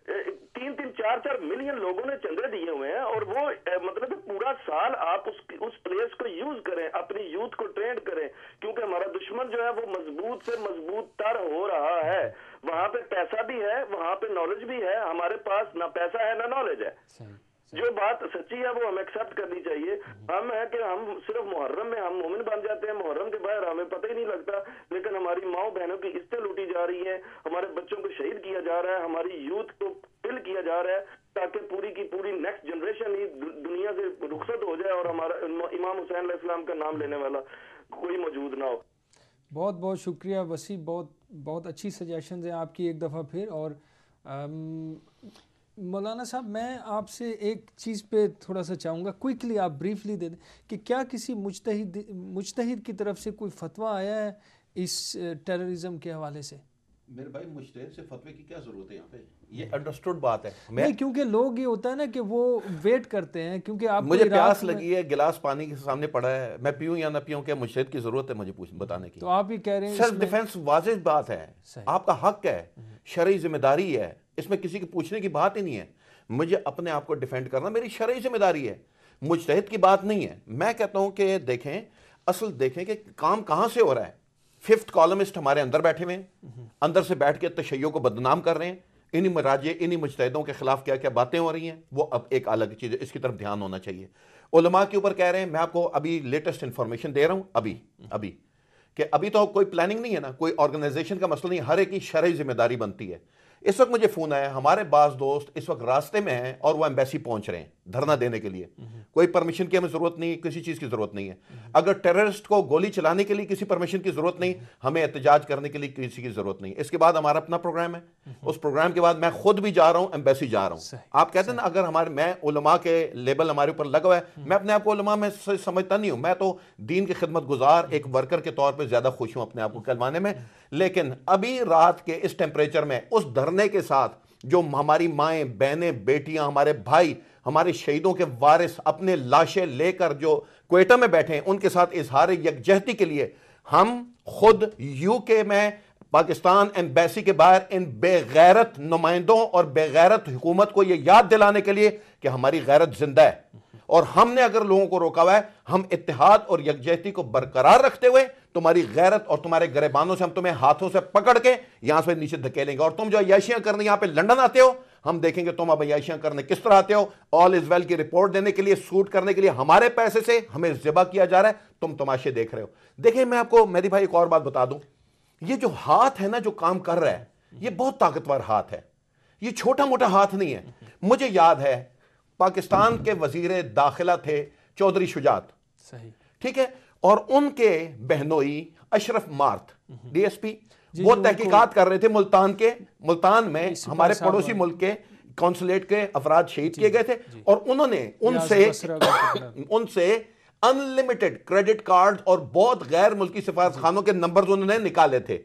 Speaker 13: تین تین چار چار ملین لوگوں نے چندے دیے ہوئے ہیں، اور وہ مطلب پورا سال آپ اس اس پلیس کو یوز کریں، اپنی یوتھ کو ٹرینڈ کریں، کیونکہ ہمارا دشمن جو ہے وہ مضبوط سے مضبوط تر ہو رہا ہے. وہاں پہ پیسہ بھی ہے، وہاں پہ نالج بھی ہے. ہمارے پاس نہ پیسہ ہے نہ نالج ہے. جو بات سچی ہے وہ ہمیں ایکسیپٹ کرنی چاہیے. ہم ہے کہ ہم صرف محرم میں ہم مومن بن جاتے ہیں، محرم کے باہر ہمیں پتہ ہی نہیں لگتا، لیکن ہماری ماؤں بہنوں کی عزتیں لوٹی جا رہی ہیں، ہمارے بچوں کو شہید کیا جا رہا ہے، ہماری یوتھ کو پل کیا جا رہا ہے تاکہ پوری کی پوری نیکسٹ جنریشن ہی دنیا سے رخصت ہو جائے اور ہمارا امام حسین علیہ السلام کا نام لینے والا کوئی موجود نہ ہو.
Speaker 1: بہت بہت شکریہ وسیع، بہت بہت اچھی سجیشنز ہیں آپ کی ایک دفعہ پھر. اور مولانا صاحب میں آپ سے ایک چیز پہ تھوڑا سا چاہوں گا، کوئکلی آپ بریفلی دے دیں کہ کیا کسی مجتہد مجتہد کی طرف سے کوئی فتویٰ آیا ہے اس ٹیررزم کے حوالے سے؟
Speaker 3: میرے بھائی مجتہد سے فتوے کی کیا ضرورت ہے یہاں پہ؟ یہ انڈرسٹوڈ بات ہے.
Speaker 1: نہیں، کیونکہ لوگ یہ ہوتا ہے نا کہ وہ ویٹ کرتے ہیں، کیونکہ آپ
Speaker 3: مجھے پیاس لگی ہے، گلاس پانی کے سامنے پڑا ہے، میں پیوں یا نہ پیوں، کیا مجتہد کی ضرورت ہے مجھے بتانے کی؟
Speaker 1: تو آپ ہی کہہ رہے ہیں
Speaker 3: سیلف ڈیفense واضح بات ہے، آپ کا حق ہے، شرعی ذمہ داری ہے، اس میں کسی کی پوچھنے کی بات ہی نہیں ہے. مجھے اپنے آپ کو ڈیفینڈ کرنا میری شرعی ذمہ داری ہے، مجتہد کی بات نہیں ہے. میں کہتا ہوں کہ دیکھیں اصل دیکھیں کہ کام کہاں سے ہو رہا ہے. ففتھ کالمسٹ ہمارے اندر بیٹھے ہوئے ہیں، اندر سے بیٹھ کے تشیع کو بدنام کر رہے ہیں. انہی مراجع انہی مجتہدوں کے خلاف کیا کیا باتیں ہو رہی ہیں، وہ اب ایک الگ چیز ہے، اس کی طرف دھیان ہونا چاہیے. علماء کے اوپر کہہ رہے ہیں، میں آپ کو ابھی لیٹسٹ انفارمیشن دے رہا ہوں ابھی ابھی کہ ابھی تو کوئی پلاننگ نہیں ہے نا، کوئی آرگنائزیشن کا مسئلہ نہیں، ہر ایک کی شرعی ذمہ داری بنتی ہے. اس وقت مجھے فون آیا، ہمارے بعض دوست اس وقت راستے میں ہیں اور وہ ایمبیسی پہنچ رہے ہیں دھرنا دینے کے لیے. کوئی پرمیشن کی ہمیں ضرورت نہیں، کسی چیز کی ضرورت نہیں ہے. اگر ٹیررسٹ کو گولی چلانے کے لیے کسی پرمیشن کی ضرورت نہیں، ہمیں احتجاج کرنے کے لیے کسی کی ضرورت نہیں. اس کے بعد ہمارا اپنا پروگرام ہے، اس پروگرام کے بعد میں خود بھی جا رہا ہوں، ایمبیسی جا رہا ہوں. آپ کہتے ہیں نا اگر ہمارے میں علماء کے لیبل ہمارے اوپر لگا ہوا ہے، میں اپنے آپ کو علماء میں سمجھتا نہیں ہوں، میں تو دین کی خدمت گزار ایک ورکر کے طور پہ زیادہ خوش ہوں اپنے آپ کو کہلوانے میں. لیکن ابھی رات کے اس ٹیمپریچر میں اس دھرنے کے ساتھ جو ہماری مائیں، بہنیں، بیٹیاں، ہمارے بھائی، ہمارے شہیدوں کے وارث اپنے لاشیں لے کر جو کوئٹہ میں بیٹھے ہیں ان کے ساتھ اظہار یکجہتی کے لیے ہم خود یو کے میں پاکستان ایمبیسی کے باہر ان بے غیرت نمائندوں اور بے غیرت حکومت کو یہ یاد دلانے کے لیے کہ ہماری غیرت زندہ ہے، اور ہم نے اگر لوگوں کو روکا ہوا ہے، ہم اتحاد اور یکجہتی کو برقرار رکھتے ہوئے تمہاری غیرت اور تمہارے گریبانوں سے ہم تمہیں ہاتھوں سے پکڑ کے یہاں سے نیچے دھکیلیں گے، اور تم جو عیاشیاں کرنے یہاں پہ لندن آتے ہو ہم دیکھیں گے تم اب عیاشیاں کرنے کس طرح آتے ہو، آل از ویل کی رپورٹ دینے کے لیے، سوٹ کرنے کے لیے ہمارے پیسے سے ہمیں ذبح کیا جا رہا ہے، تم تماشے دیکھ رہے ہو۔ دیکھیں میں آپ کو مہدی بھائی ایک اور بات بتا دوں، یہ جو ہاتھ ہے نا جو کام کر رہا ہے یہ بہت طاقتور ہاتھ ہے، یہ چھوٹا موٹا ہاتھ نہیں ہے۔ مجھے یاد ہے پاکستان کے وزیر داخلہ تھے چودھری شجاعت،
Speaker 1: صحیح
Speaker 3: ٹھیک ہے، اور ان کے بہنوئی اشرف مارت ڈی ایس پی وہ تحقیقات کر رہے تھے ملتان کے ملتان میں ہمارے پڑوسی ملک کے کونسولیٹ کے افراد شہید کیے گئے تھے، اور انہوں نے ان سے ان سے ان لمیٹڈ کریڈٹ کارڈ اور بہت غیر ملکی سفارت خانوں کے نمبرز انہوں نے نکالے تھے،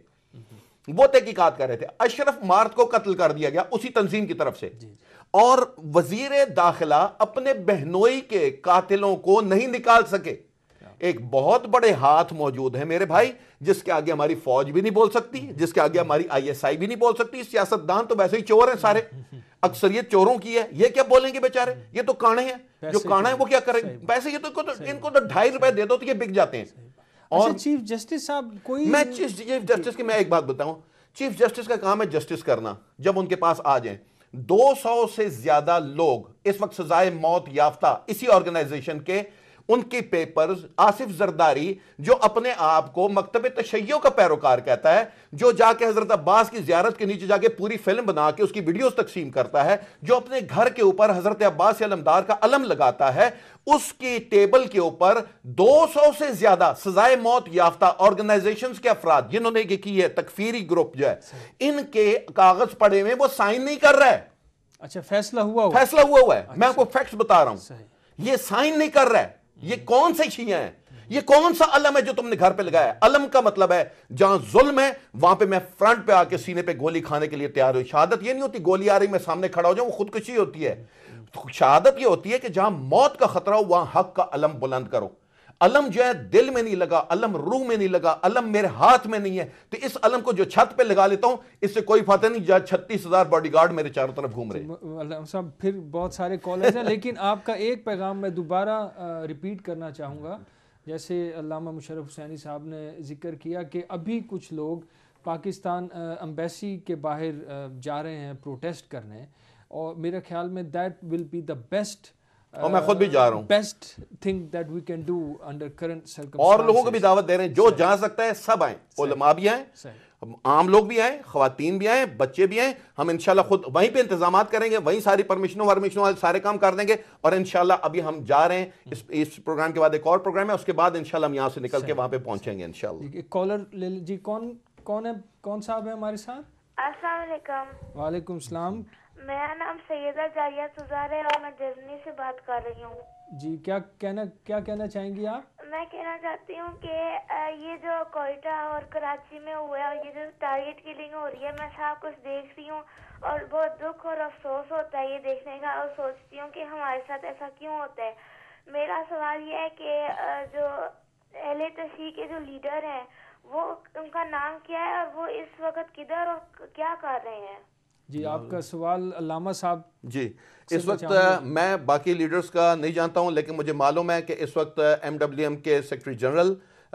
Speaker 3: وہ تحقیقات کر رہے تھے۔ اشرف مارت کو قتل کر دیا گیا اسی تنظیم کی طرف سے، اور وزیر داخلہ اپنے بہنوئی کے قاتلوں کو نہیں نکال سکے۔ ایک بہت بڑے ہاتھ موجود ہیں میرے بھائی، جس کے آگے ہماری فوج بھی نہیں بول سکتی، جس کے آگے ہماری آئی ایس آئی بھی نہیں بول سکتی، سیاستدان تو ویسے ہی چور ہیں سارے، اکثریت چوروں کی ہے، یہ کیا بولیں گے بیچارے، یہ تو کانے ہیں، جو کانا ہے وہ کیا کریں گے، پیسے یہ تو ان کو تو ڈھائی روپے دے دو تو یہ بک جاتے ہیں۔
Speaker 1: اور چیف جسٹس صاحب کوئی
Speaker 3: میں چیف جسٹس کی میں ایک بات بتاؤں، چیف جسٹس کا کام ہے جسٹس کرنا، جب ان کے پاس آ جائیں۔ دو سو سے زیادہ لوگ اس وقت سزائے موت یافتہ اسی آرگنائزیشن کے، ان کی پیپرز، آصف زرداری جو اپنے آپ کو مکتب تشیع کا پیروکار کہتا ہے، جو جا کے حضرت عباس کی زیارت کے نیچے جا کے پوری فلم بنا کے اس کی ویڈیوز تقسیم کرتا ہے، جو اپنے گھر کے اوپر حضرت عباس علمدار کا علم لگاتا ہے، اس کی ٹیبل کے اوپر دو سو سے زیادہ سزائے موت یافتہ آرگنائزیشنز کے افراد جنہوں نے یہ کی ہے، تکفیری گروپ جو ہے، ان کے کاغذ پڑے میں وہ سائن نہیں کر رہا ہے۔
Speaker 1: اچھا فیصلہ ہوا ہوا
Speaker 3: فیصلہ ہوا ہوا ہے، میں آپ کو فیکٹس بتا رہا ہوں، یہ سائن نہیں کر رہا ہے۔ یہ کون سے شیعہ ہیں، یہ کون سا علم ہے جو تم نے گھر پہ لگایا ہے؟ علم کا مطلب ہے جہاں ظلم ہے وہاں پہ میں فرنٹ پہ آ کے سینے پہ گولی کھانے کے لیے تیار ہوں۔ شہادت یہ نہیں ہوتی گولی آ رہی میں سامنے کھڑا ہو جاؤں، وہ خودکشی ہوتی ہے۔ شہادت یہ ہوتی ہے کہ جہاں موت کا خطرہ ہو وہاں حق کا علم بلند کرو۔ علم جو ہے دل میں نہیں لگا، علم روح میں نہیں لگا، علم میرے ہاتھ میں نہیں ہے، تو اس علم کو جو چھت پہ لگا لیتا ہوں اس سے کوئی فاتح نہیں، جہاں چھتیس ہزار باڈی گارڈ میرے چاروں طرف گھوم رہے ہیں۔
Speaker 1: علامہ صاحب پھر بہت سارے کالرز ہیں، لیکن آپ کا ایک پیغام میں دوبارہ ریپیٹ کرنا چاہوں گا، جیسے علامہ مشرف حسینی صاحب نے ذکر کیا کہ ابھی کچھ لوگ پاکستان ایمبیسی کے باہر جا رہے ہیں پروٹیسٹ کرنے، اور میرے خیال میں that will be the best
Speaker 3: اور میں خود بھی جا رہا ہوں،
Speaker 1: best thing that we can do under current circumstances,
Speaker 3: اور لوگوں کو بھی دعوت دے رہے ہیں جو جا سکتا ہے سب آئیں، علماء بھی آئیں، عام لوگ بھی آئیں، خواتین بھی آئیں، بچے بھی آئیں، ہم انشاءاللہ خود وہیں پہ انتظامات کریں گے، وہیں ساری پرمیشنوں ورمیشنوں والے سارے کام کر دیں گے، اور انشاءاللہ ابھی ہم جا رہے ہیں اس اس پروگرام کے بعد ایک اور پروگرام ہے، اس کے بعد انشاءاللہ ہم یہاں سے نکل کے وہاں پہ پہنچیں گے انشاءاللہ۔
Speaker 1: ایک کالر لے لیں جی، کون کون ہے، کون صاحب ہے ہمارے ساتھ؟
Speaker 14: السلام علیکم۔
Speaker 1: وعلیکم السلام۔
Speaker 14: میرا نام سیدہ جاریہ سزار ہے اور میں جرمنی سے بات کر رہی ہوں۔
Speaker 1: جی کیا کہنا کیا کہنا چاہیں گی آپ؟
Speaker 14: میں کہنا چاہتی ہوں کہ یہ جو کوئٹہ اور کراچی میں ہوا ہے اور یہ جو ٹارگٹ کلنگ ہو رہی ہے، میں سب کچھ دیکھ رہی ہوں اور بہت دکھ اور افسوس ہوتا ہے یہ دیکھنے کا، اور سوچتی ہوں کہ ہمارے ساتھ ایسا کیوں ہوتا ہے۔ میرا سوال یہ ہے کہ جو اہل تشیع کے جو لیڈر ہیں وہ ان کا نام کیا ہے اور وہ اس وقت کدھر اور کیا کر رہے ہیں؟
Speaker 1: جی آپ کا سوال علامہ صاحب۔
Speaker 3: جی اس وقت میں باقی لیڈرز کا نہیں جانتا ہوں، لیکن مجھے معلوم ہے کہ اس وقت ایم ڈبلیو ایم کے سیکرٹری جنرل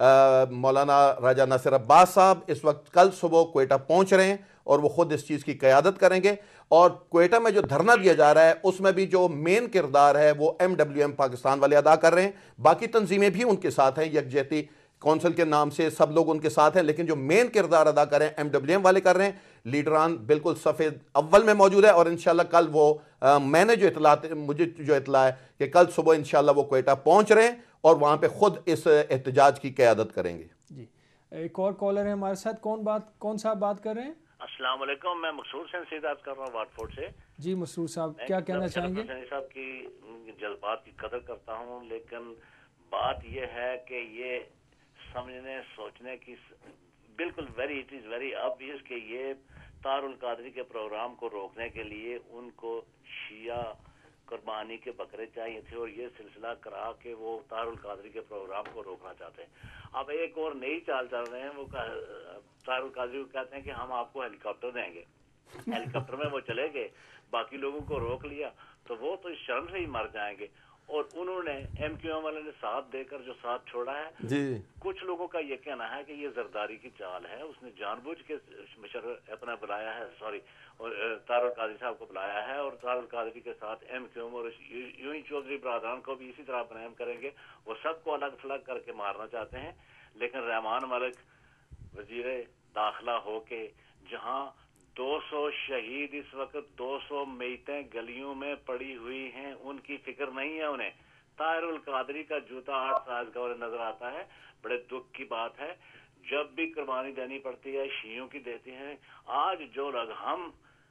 Speaker 3: مولانا راجہ ناصر عباس صاحب اس وقت کل صبح کوئٹہ پہنچ رہے ہیں، اور وہ خود اس چیز کی قیادت کریں گے، اور کوئٹہ میں جو دھرنا دیا جا رہا ہے اس میں بھی جو مین کردار ہے وہ ایم ڈبلیو ایم پاکستان والے ادا کر رہے ہیں، باقی تنظیمیں بھی ان کے ساتھ ہیں، یکجہتی کونسل کے نام سے سب لوگ ان کے ساتھ ہیں، لیکن جو مین کردار ادا کر رہے ہیں ایم ڈبلیو ایم والے کر رہے ہیں۔ لیڈران بالکل صفحے اول میں موجود ہے، اور انشاءاللہ کل وہ میں نے جو اطلاع مجھے جو اطلاع ہے کہ کل صبح انشاءاللہ وہ کوئٹہ پہنچ رہے ہیں اور وہاں پہ خود اس احتجاج کی قیادت کریں گے۔
Speaker 1: جی ایک اور کالر ہے ہمارے ساتھ، کون بات کون صاحب بات کر رہے ہیں؟
Speaker 15: السلام علیکم، میں مسرور حسین سیدات کر رہا ہوں واٹ فورڈ سے۔
Speaker 1: جی مسرور صاحب کیا کہنا چاہیں گے؟
Speaker 15: حسین صاحب کی جذبات کی قدر کرتا ہوں، لیکن بات یہ ہے کہ یہ سمجھنے سوچنے کی بالکل very it is very obvious کہ یہ طاہر القادری کے پروگرام کو روکنے کے لیے ان کو شیعہ قربانی کے بکرے چاہیے تھے اور یہ سلسلہ کرا کے وہ طاہر القادری کے پروگرام کو روکنا چاہتے ہیں. اب ایک اور نئی چال چل رہے ہیں, وہ طاہر القادری کو کہتے ہیں کہ ہم آپ کو ہیلی کاپٹر دیں گے. ہیلی کاپٹر میں وہ چلے گئے, باقی لوگوں کو روک لیا, تو وہ تو اس شرم سے ہی مر جائیں گے. اور انہوں نے ایم کیو ایم والے نے ساتھ دے کر جو ساتھ چھوڑا ہے,
Speaker 3: جی
Speaker 15: کچھ لوگوں کا یہ کہنا ہے کہ یہ زرداری کی چال ہے, اس نے جان بوجھ کے مشرف اپنا بلایا ہے, سوری طاہر القادری صاحب کو بلایا ہے, اور طاہر القادری کے ساتھ ایم کیو ایم اور یوں ہی چودھری برادران کو بھی اسی طرح برہم کریں گے. وہ سب کو الگ تھلگ کر کے مارنا چاہتے ہیں. لیکن رحمان ملک وزیر داخلہ ہو کے جہاں دو سو شہید اس وقت دو سو میتیں گلیوں میں پڑی ہوئی ہیں, ان کی فکر نہیں ہے انہیں. طاہر القادری کا جوتا آٹھ سال کا انہیں نظر آتا ہے. بڑے دکھ کی بات ہے, جب بھی قربانی دینی پڑتی ہے شیعوں کی دیتے ہیں. آج جو لوگ, ہم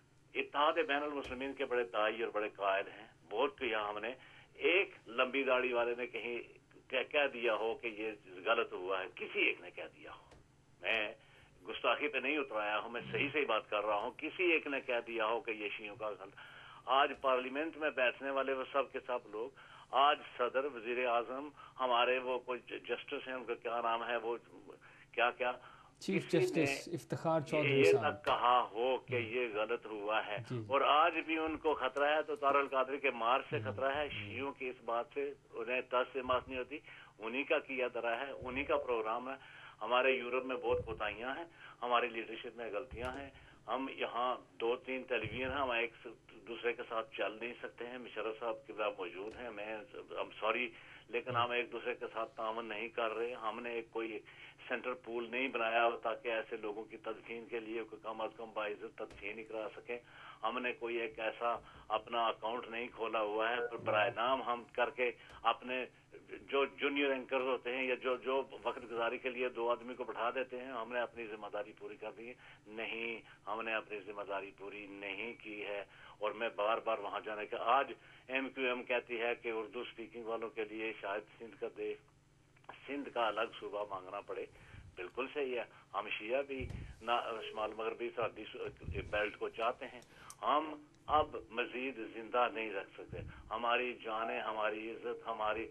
Speaker 15: اتحاد بین المسلمین کے بڑے داعی اور بڑے قائد ہیں, بہت کیا ہم نے, ایک لمبی داڑھی والے نے کہیں کہہ دیا ہو کہ یہ غلط ہوا ہے, کسی ایک نے کہہ دیا ہو, میں گستاخی پہ نہیں اترایا ہوں, میں صحیح صحیح بات کر رہا ہوں, کسی ایک نے کہہ دیا ہو کہ یہ شیعوں کا غلط. آج پارلیمنٹ میں بیٹھنے والے وہ سب کے سب لوگ, آج صدر, وزیر اعظم, ہمارے وہ کوئی جسٹس ہیں, ان کا کیا نام ہے, وہ کیا کیا
Speaker 1: چیف جسٹس افتخار چودھری
Speaker 15: یہ
Speaker 1: صاحب,
Speaker 15: تک کہا ہو کہ یہ غلط ہوا ہے. اور آج بھی ان کو خطرہ ہے, تو طاہر القادری کے مار سے خطرہ ہے, شیعوں کی اس بات سے انہیں ٹس سے ماس نہیں ہوتی. انہی کا کیا درا ہے, انہی کا پروگرام ہے. ہمارے یورپ میں بہت کوتاہیاں ہیں, ہماری لیڈرشپ میں غلطیاں ہیں. ہم یہاں دو تین ٹیلی ویژن ہیں, ہم ایک دوسرے کے ساتھ چل نہیں سکتے ہیں. مشرف صاحب قبلہ موجود ہیں, میں ام سوری, لیکن ہم ایک دوسرے کے ساتھ تعاون نہیں کر رہے. ہم نے ایک کوئی سینٹر پول نہیں بنایا تاکہ ایسے لوگوں کی تدفین کے لیے کم از کم باعزت تدفین ہی کرا سکیں. ہم نے کوئی ایک ایسا اپنا اکاؤنٹ نہیں کھولا ہوا ہے برائے نام ہم کر کے اپنے جو جونیئر اینکرز ہوتے ہیں یا جو جو وقت گزاری کے لیے دو آدمی کو بٹھا دیتے ہیں, ہم نے اپنی ذمہ داری پوری کر دی ہے. نہیں, ہم نے اپنی ذمہ داری پوری نہیں کی ہے. اور میں بار بار وہاں جانے کا, آج ایم کیو ایم کہتی ہے کہ اردو اسپیکنگ والوں کے لیے شاید سندھ کا دے سندھ کا الگ صوبہ مانگنا پڑے. بالکل صحیح ہے, ہم شیعہ بھی نہ شمال مغربی سرحدی بیلٹ کو چاہتے ہیں. ہم اب مزید زندہ نہیں رکھ سکتے. ہماری جانیں, ہماری عزت, ہماری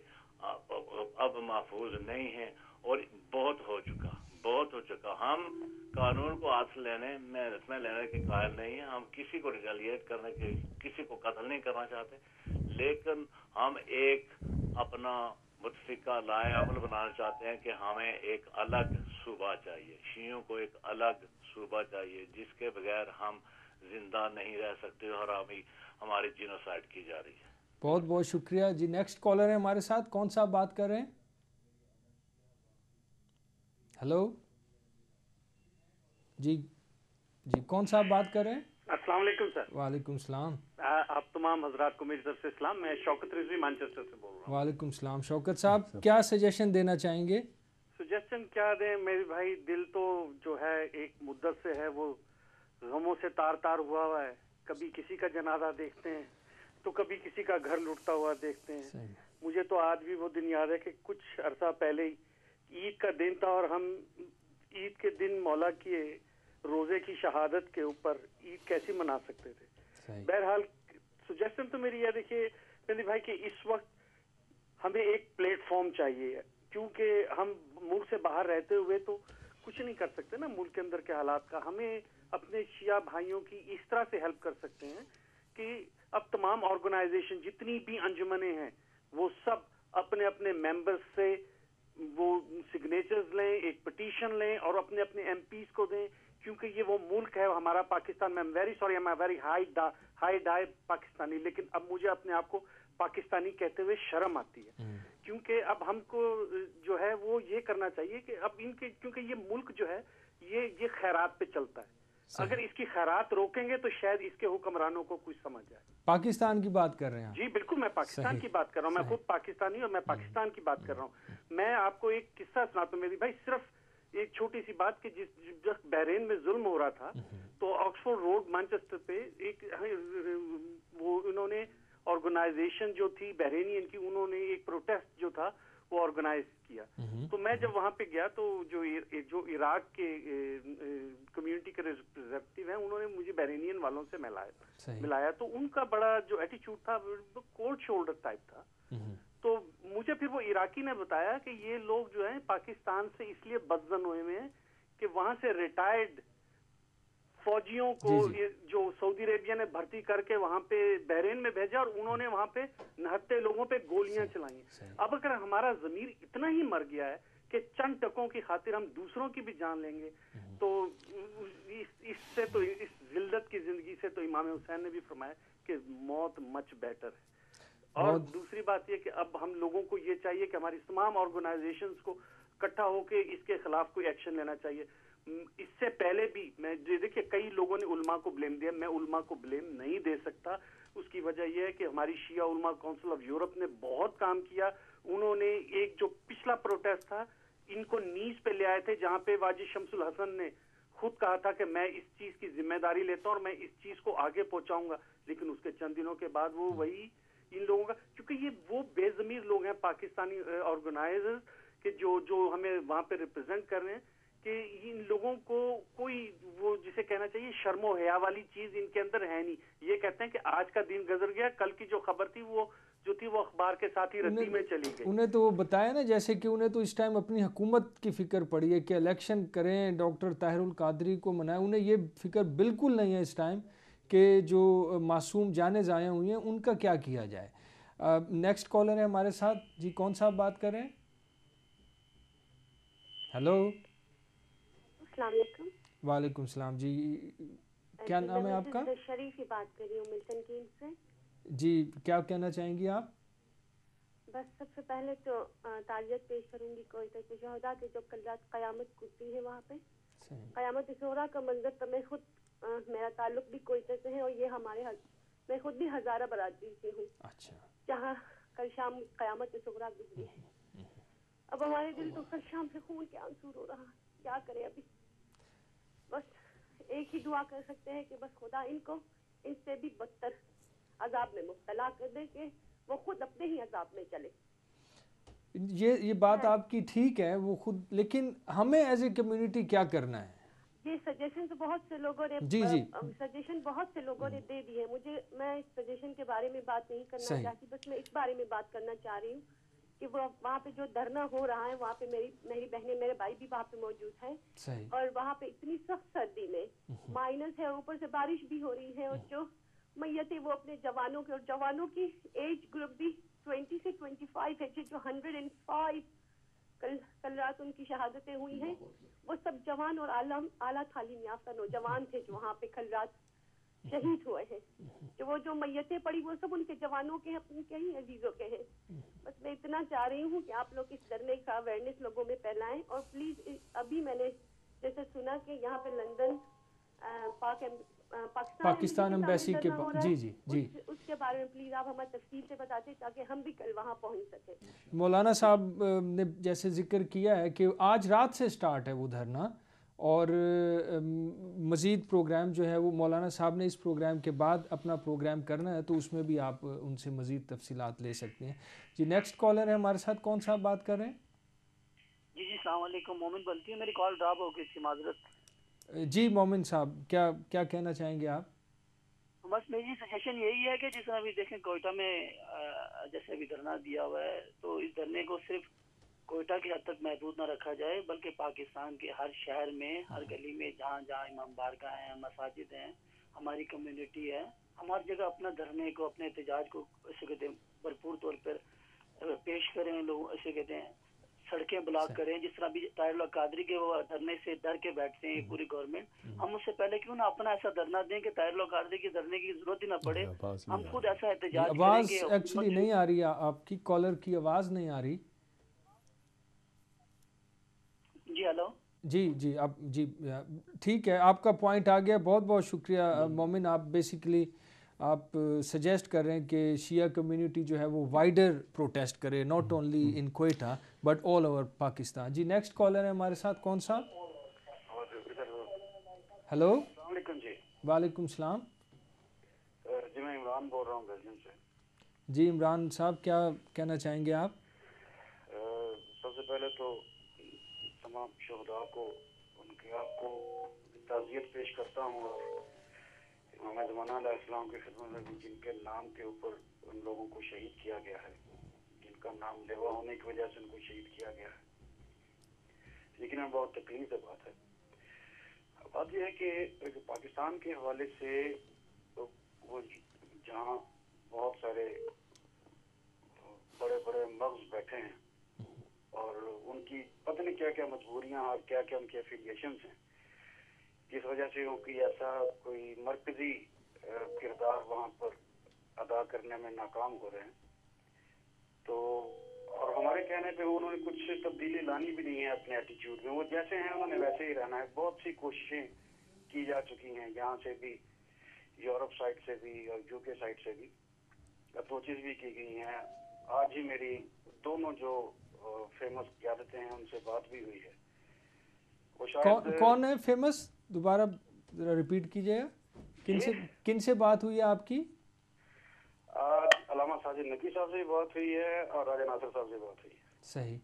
Speaker 15: اب محفوظ نہیں ہیں, اور بہت ہو چکا بہت ہو چکا. ہم قانون کو ہاتھ لینے میں میں لینے کے قائل نہیں ہیں. ہم کسی کو ریٹیلیٹ کرنے کے, کسی کو قتل نہیں کرنا چاہتے, لیکن ہم ایک اپنا متفقہ لائے عمل بنانا چاہتے ہیں کہ ہمیں ایک الگ صوبہ چاہیے. شیعوں کو ایک الگ صوبہ چاہیے جس کے بغیر ہم زندہ نہیں رہ سکتے, اور ہمیں ہماری جینوسائیڈ کی جا رہی ہے.
Speaker 1: بہت بہت شکریہ جی. نیکسٹ کالر ہے ہمارے ساتھ, کون صاحب بات کر رہے ہیں؟ ہلو جی جی کون صاحب بات کر رہے ہیں؟
Speaker 16: السلام علیکم سر.
Speaker 1: وعلیکم السلام.
Speaker 16: آپ تمام حضرات کو میری طرف سے اسلام. میں شوکت رضوی مانچسٹر سے بول رہا ہوں.
Speaker 1: وعلیکم السلام. شوکت صاحب کیا سجیشن دینا چاہیں گے؟
Speaker 16: سجیشن کیا دیں میرے بھائی, دل تو جو ہے ایک مدت سے ہے وہ غموں سے تار تار ہوا ہوا ہے. کبھی کسی کا جنازہ دیکھتے ہیں تو کبھی کسی کا گھر لوٹتا ہوا دیکھتے ہیں. مجھے تو آج بھی وہ دن یاد ہے کہ کچھ عرصہ پہلے ہی عید کا دن تھا, اور ہم عید کے دن مولا کی روزے کی شہادت کے اوپر عید کیسی منا سکتے تھے. بہرحال سجیشن تو میری یہ دیکھیے مہندی بھائی کہ اس وقت ہمیں ایک پلیٹ فارم چاہیے, کیونکہ ہم ملک سے باہر رہتے ہوئے تو کچھ نہیں کر سکتے نا ملک کے اندر کے حالات کا. ہمیں اپنے شیعہ بھائیوں کی اس طرح سے ہیلپ کر سکتے ہیں کہ اب تمام آرگنائزیشن جتنی بھی انجمنیں ہیں وہ سب اپنے اپنے ممبرز سے وہ سگنیچرز لیں, ایک پٹیشن لیں اور اپنے اپنے ایم پیز کو دیں, کیونکہ یہ وہ ملک ہے ہمارا پاکستان. میں very sorry, I'm very high high die Pakistani, لیکن اب مجھے اپنے آپ کو پاکستانی کہتے ہوئے شرم آتی ہے, کیونکہ اب ہم کو جو ہے وہ یہ کرنا چاہیے کہ اب ان کے, کیونکہ یہ ملک جو ہے یہ یہ خیرات پہ چلتا ہے. اگر اس کی خیرات روکیں گے تو شاید اس کے حکمرانوں کو کچھ سمجھ جائے.
Speaker 1: پاکستان کی بات کر رہے ہیں؟
Speaker 16: جی بالکل, میں پاکستان کی بات کر رہا ہوں. میں خود پاکستانی اور میں پاکستان کی بات کر رہا ہوں. میں آپ کو ایک قصہ سناتا ہوں میری بھائی, صرف ایک چھوٹی سی بات کہ جس جب بحرین میں ظلم ہو رہا تھا تو آکسفورڈ روڈ مانچسٹر پہ ایک وہ انہوں نے آرگنائزیشن جو تھی بحرینین کی, انہوں نے ایک پروٹیسٹ جو تھا کو ऑर्गेनाइज किया। तो मैं जब वहाँ पे गया तो जो जो इराक के कम्युनिटी के रिप्रेजेंटेटिव हैं उन्होंने मुझे बहरीनियन वालों से मिलाया मिलाया तो उनका बड़ा जो एटीट्यूड था वो कोल्ड शोल्डर टाइप था। तो मुझे फिर वो इराकी ने बताया कि ये लोग जो हैं पाकिस्तान से इसलिए बदजन हुए हैं कि वहाँ से रिटायर्ड फौजियों को ये जो सऊदी अरेबिया ने भर्ती करके वहाँ पे बहरीन में भेजा और उन्होंने वहाँ पे नहत्ते लोगों पे गोलियां चलाई। अब अगर हमारा ज़मीर इतना ही मर गया है कि चंद टकों की खातिर हम दूसरों की भी जान लेंगे तो इस, इससे तो इस जिल्दत की जिंदगी से तो इमाम हुसैन ने भी फरमाया कि मौत मच बेटर है। और दूसरी बात ये कि अब हम लोगों को ये चाहिए कि हमारी तमाम ऑर्गेनाइजेशंस को इकट्ठा होकर इसके खिलाफ कोई एक्शन लेना चाहिए। इससे पहले भी मैं देखिए कई लोगों ने उलमा को ब्लेम दिया, मैं उलमा को ब्लेम नहीं दे सकता। उसकी वजह यह है कि हमारी शिया उलमा काउंसिल ऑफ यूरोप ने बहुत काम किया। उन्होंने एक जो पिछला प्रोटेस्ट था इनको नीज पे ले आए थे जहाँ पे वाजी शमसुल हसन ने खुद कहा था कि मैं इस चीज की जिम्मेदारी लेता हूँ और मैं इस चीज को आगे पहुंचाऊंगा, लेकिन उसके चंद दिनों के बाद वो वही इन लोगों का, क्योंकि ये वो बेजमीर लोग हैं पाकिस्तानी ऑर्गेनाइजर्स के जो जो हमें वहाँ पे रिप्रेजेंट कर रहे हैं कि इन लोगों को कोई वो जिसे कहना चाहिए शर्मो हया वाली चीज इनके अंदर है नहीं। ये कहते हैं कि आज का दिन गुजर गया, कल की जो खबर थी वो जो थी वो अखबार के साथ ही रद्दी में चली गई।
Speaker 1: उन्हें तो वो बताया ना जैसे कि उन्हें तो इस टाइम अपनी हुकूमत की फिक्र पड़ी है कि इलेक्शन करें, डॉक्टर ताहिरुल कादरी को मनाएं। उन्हें ये फिक्र बिल्कुल नहीं है इस टाइम कि जो मासूम जाने ज़ाया हुई हैं उनका क्या किया जाए। नेक्स्ट कॉलर है हमारे साथ जी, कौन सा बात कर रहे हैं? हेलो, वालेकुम सलाम जी, क्या नाम है आपका?
Speaker 17: शरीफ की बात कर रही हूँ मिल्टन कीन्स से।
Speaker 1: जी, क्या कहना चाहेंगी आप?
Speaker 17: बस सबसे पहले तो ताज़ियत पेश करूंगी कोयटा के शहदा के जो कल रात क़यामत गुजरी है वहाँ पे। क़यामत शोरा का मंजर तो मैं खुद आ, मेरा ताल्लुक भी कोयटा से है और ये हमारे मैं खुद भी हज़ारा बरादरी से हूँ। अच्छा। जहाँ कल शाम क़यामत शोरा गुजरी है। अब हमारे दिल तो कल शाम से खून के आंसू रो रहा है, क्या करें अभी। बस एक ही दुआ कर सकते हैं कि बस खुदा इनको इनसे भी बदतर अजाब में मुब्तला कर दे कि वो खुद अपने ही अजाब में चले।
Speaker 1: ये ये बात आपकी ठीक है वो खुद, लेकिन हमें एज ए कम्युनिटी क्या करना है?
Speaker 17: ये सजेशन तो बहुत से लोगों ने
Speaker 1: जी जी
Speaker 17: सजेशन बहुत से लोगों ने दे दिए मुझे। मैं इस सजेशन के बारे में बात नहीं करना चाहती, बस मैं इस बारे में बात करना चाह रही हूँ कि वो वहाँ पे जो धरना हो रहा है वहाँ पे मेरी मेरी बहनें मेरे भाई भी वहाँ पे मौजूद हैं और वहाँ पे इतनी सख्त सर्दी में माइनस है, ऊपर से बारिश भी हो रही है और जो मैयतें वो अपने जवानों के और जवानों की एज ग्रुप भी ट्वेंटी से ट्वेंटी फाइव है जो हंड्रेड एंड फाइव कल कल रात उनकी शहादतें हुई हैं। वो सब जवान और आला आला तालीम याफ्ता नौजवान थे जो वहाँ पे कल रात शहीद हुए हैं। जो वो जो मैयतें पड़ी वो सब उनके जवानों के उनके ही अजीजों के हैं। बस मैं इतना चाह रही हूँ कि आप लोग इस धरने का अवेयरनेस लोगों में फैलाएं और प्लीज अभी मैंने जैसे सुना कि यहाँ पे लंदन पाक
Speaker 1: पाकिस्तान एम्बेसी के जी जी जी
Speaker 17: उस, उसके बारे में प्लीज आप हमें तफसील से बताते ताकि हम भी कल वहाँ पहुँच सकें।
Speaker 1: मौलाना साहब ने जैसे जिक्र किया है कि आज रात से स्टार्ट है वो धरना और मज़ीद प्रोग्राम जो है वो मौलाना साहब ने इस प्रोग्राम के बाद अपना प्रोग्राम करना है तो उसमें भी आप उनसे मज़ीद तफसीलात ले सकते हैं। जी नेक्स्ट कॉलर है हमारे साथ, कौन सा बात कर रहे हैं?
Speaker 12: जी जी अस्सलाम वालेकुम, मोमिन बनती है, मेरी कॉल ड्रॉप हो गई थी, माजरत।
Speaker 1: जी मोमिन साहब, क्या क्या कहना चाहेंगे आप?
Speaker 12: बस मेरी सजेशन यही है कि जिस तरह अभी देखें कोयटा में जैसे अभी धरना दिया हुआ है तो इस धरने को सिर्फ कोयटा की हद तक महदूद न रखा जाए बल्कि पाकिस्तान के हर शहर में हर गली में जहाँ जहाँ इमाम बारगाह हैं, मसाजिद हैं, हमारी कम्युनिटी है, हमारी जगह अपना धरने को अपने एहतजाज को ऐसे कहते हैं भरपूर तौर पर पेश करें। लोग ऐसे कहते हैं सड़कें ब्लॉक करें, जिस तरह भी ताहिरुल कादरी के वो धरने से डर के बैठते हैं पूरी गवर्नमेंट, हम उससे पहले क्यों ना अपना ऐसा धरना दें कि ताहिरुल कादरी के धरने की जरूरत ही ना पड़े, हम खुद ऐसा एहतजाज करें।
Speaker 1: आवाज एक्चुअली नहीं आ रही, आपकी कॉलर की आवाज नहीं आ रही।
Speaker 12: जी हेलो
Speaker 1: जी जी आप जी ठीक है, आपका पॉइंट आ गया, बहुत बहुत शुक्रिया मोमिन। आप बेसिकली आप सजेस्ट कर रहे हैं कि शिया कम्युनिटी जो है वो वाइडर प्रोटेस्ट करे, not only in Quetta but all over Pakistan. जी नेक्स्ट कॉलर है हमारे साथ, कौन सा? हेलो
Speaker 18: जी
Speaker 1: वालेकुम सलाम।
Speaker 18: जी मैं इमरान बोल रहा हूँ बेल्जियम से।
Speaker 1: जी इमरान साहब, क्या कहना चाहेंगे आप?
Speaker 18: سب سے پہلے تو تمام شہداء کو ان کے آپ کو تعزیت پیش کرتا ہوں اور امام زمانہ علیہ السلام کی خدمت میں بھی جن کے نام کے اوپر ان لوگوں کو شہید کیا گیا ہے، جن کا نام لیوا ہونے کی وجہ سے ان کو شہید کیا گیا ہے، لیکن بہت تکلیف ہے بات ہے۔ بات یہ ہے کہ پاکستان کے حوالے سے وہ جہاں بہت سارے بڑے بڑے مغز بیٹھے ہیں اور ان کی پتہ نہیں کیا کیا مجبوریاں اور کیا کیا ان کی افیلیشنز ہیں، جس وجہ سے وہ کوئی ایسا کوئی مرکزی کردار وہاں پر ادا کرنے میں ناکام ہو رہے ہیں، تو اور ہمارے کہنے پہ انہوں نے کچھ تبدیلی لانی بھی نہیں ہے اپنے ایٹیچیوڈ میں، وہ جیسے ہیں انہوں نے ویسے ہی رہنا ہے۔ بہت سی کوششیں کی جا چکی ہیں، یہاں سے بھی، یورپ سائڈ سے بھی اور یو کے سائڈ سے بھی اپروچز بھی کی گئی ہیں۔ آج ہی میری دونوں جو فیمس قیادتیں ہیں ان سے بات بھی ہوئی ہے۔ وہ شاید
Speaker 1: کون ہے فیمس؟ دوبارہ ریپیٹ کیجیے گا، کن سے کن سے بات ہوئی ہے آپ کی؟
Speaker 18: آج علامہ ساجد نقوی صاحب سے بات ہوئی ہے اور راجہ ناصر صاحب سے بات ہوئی ہے۔
Speaker 1: صحیح۔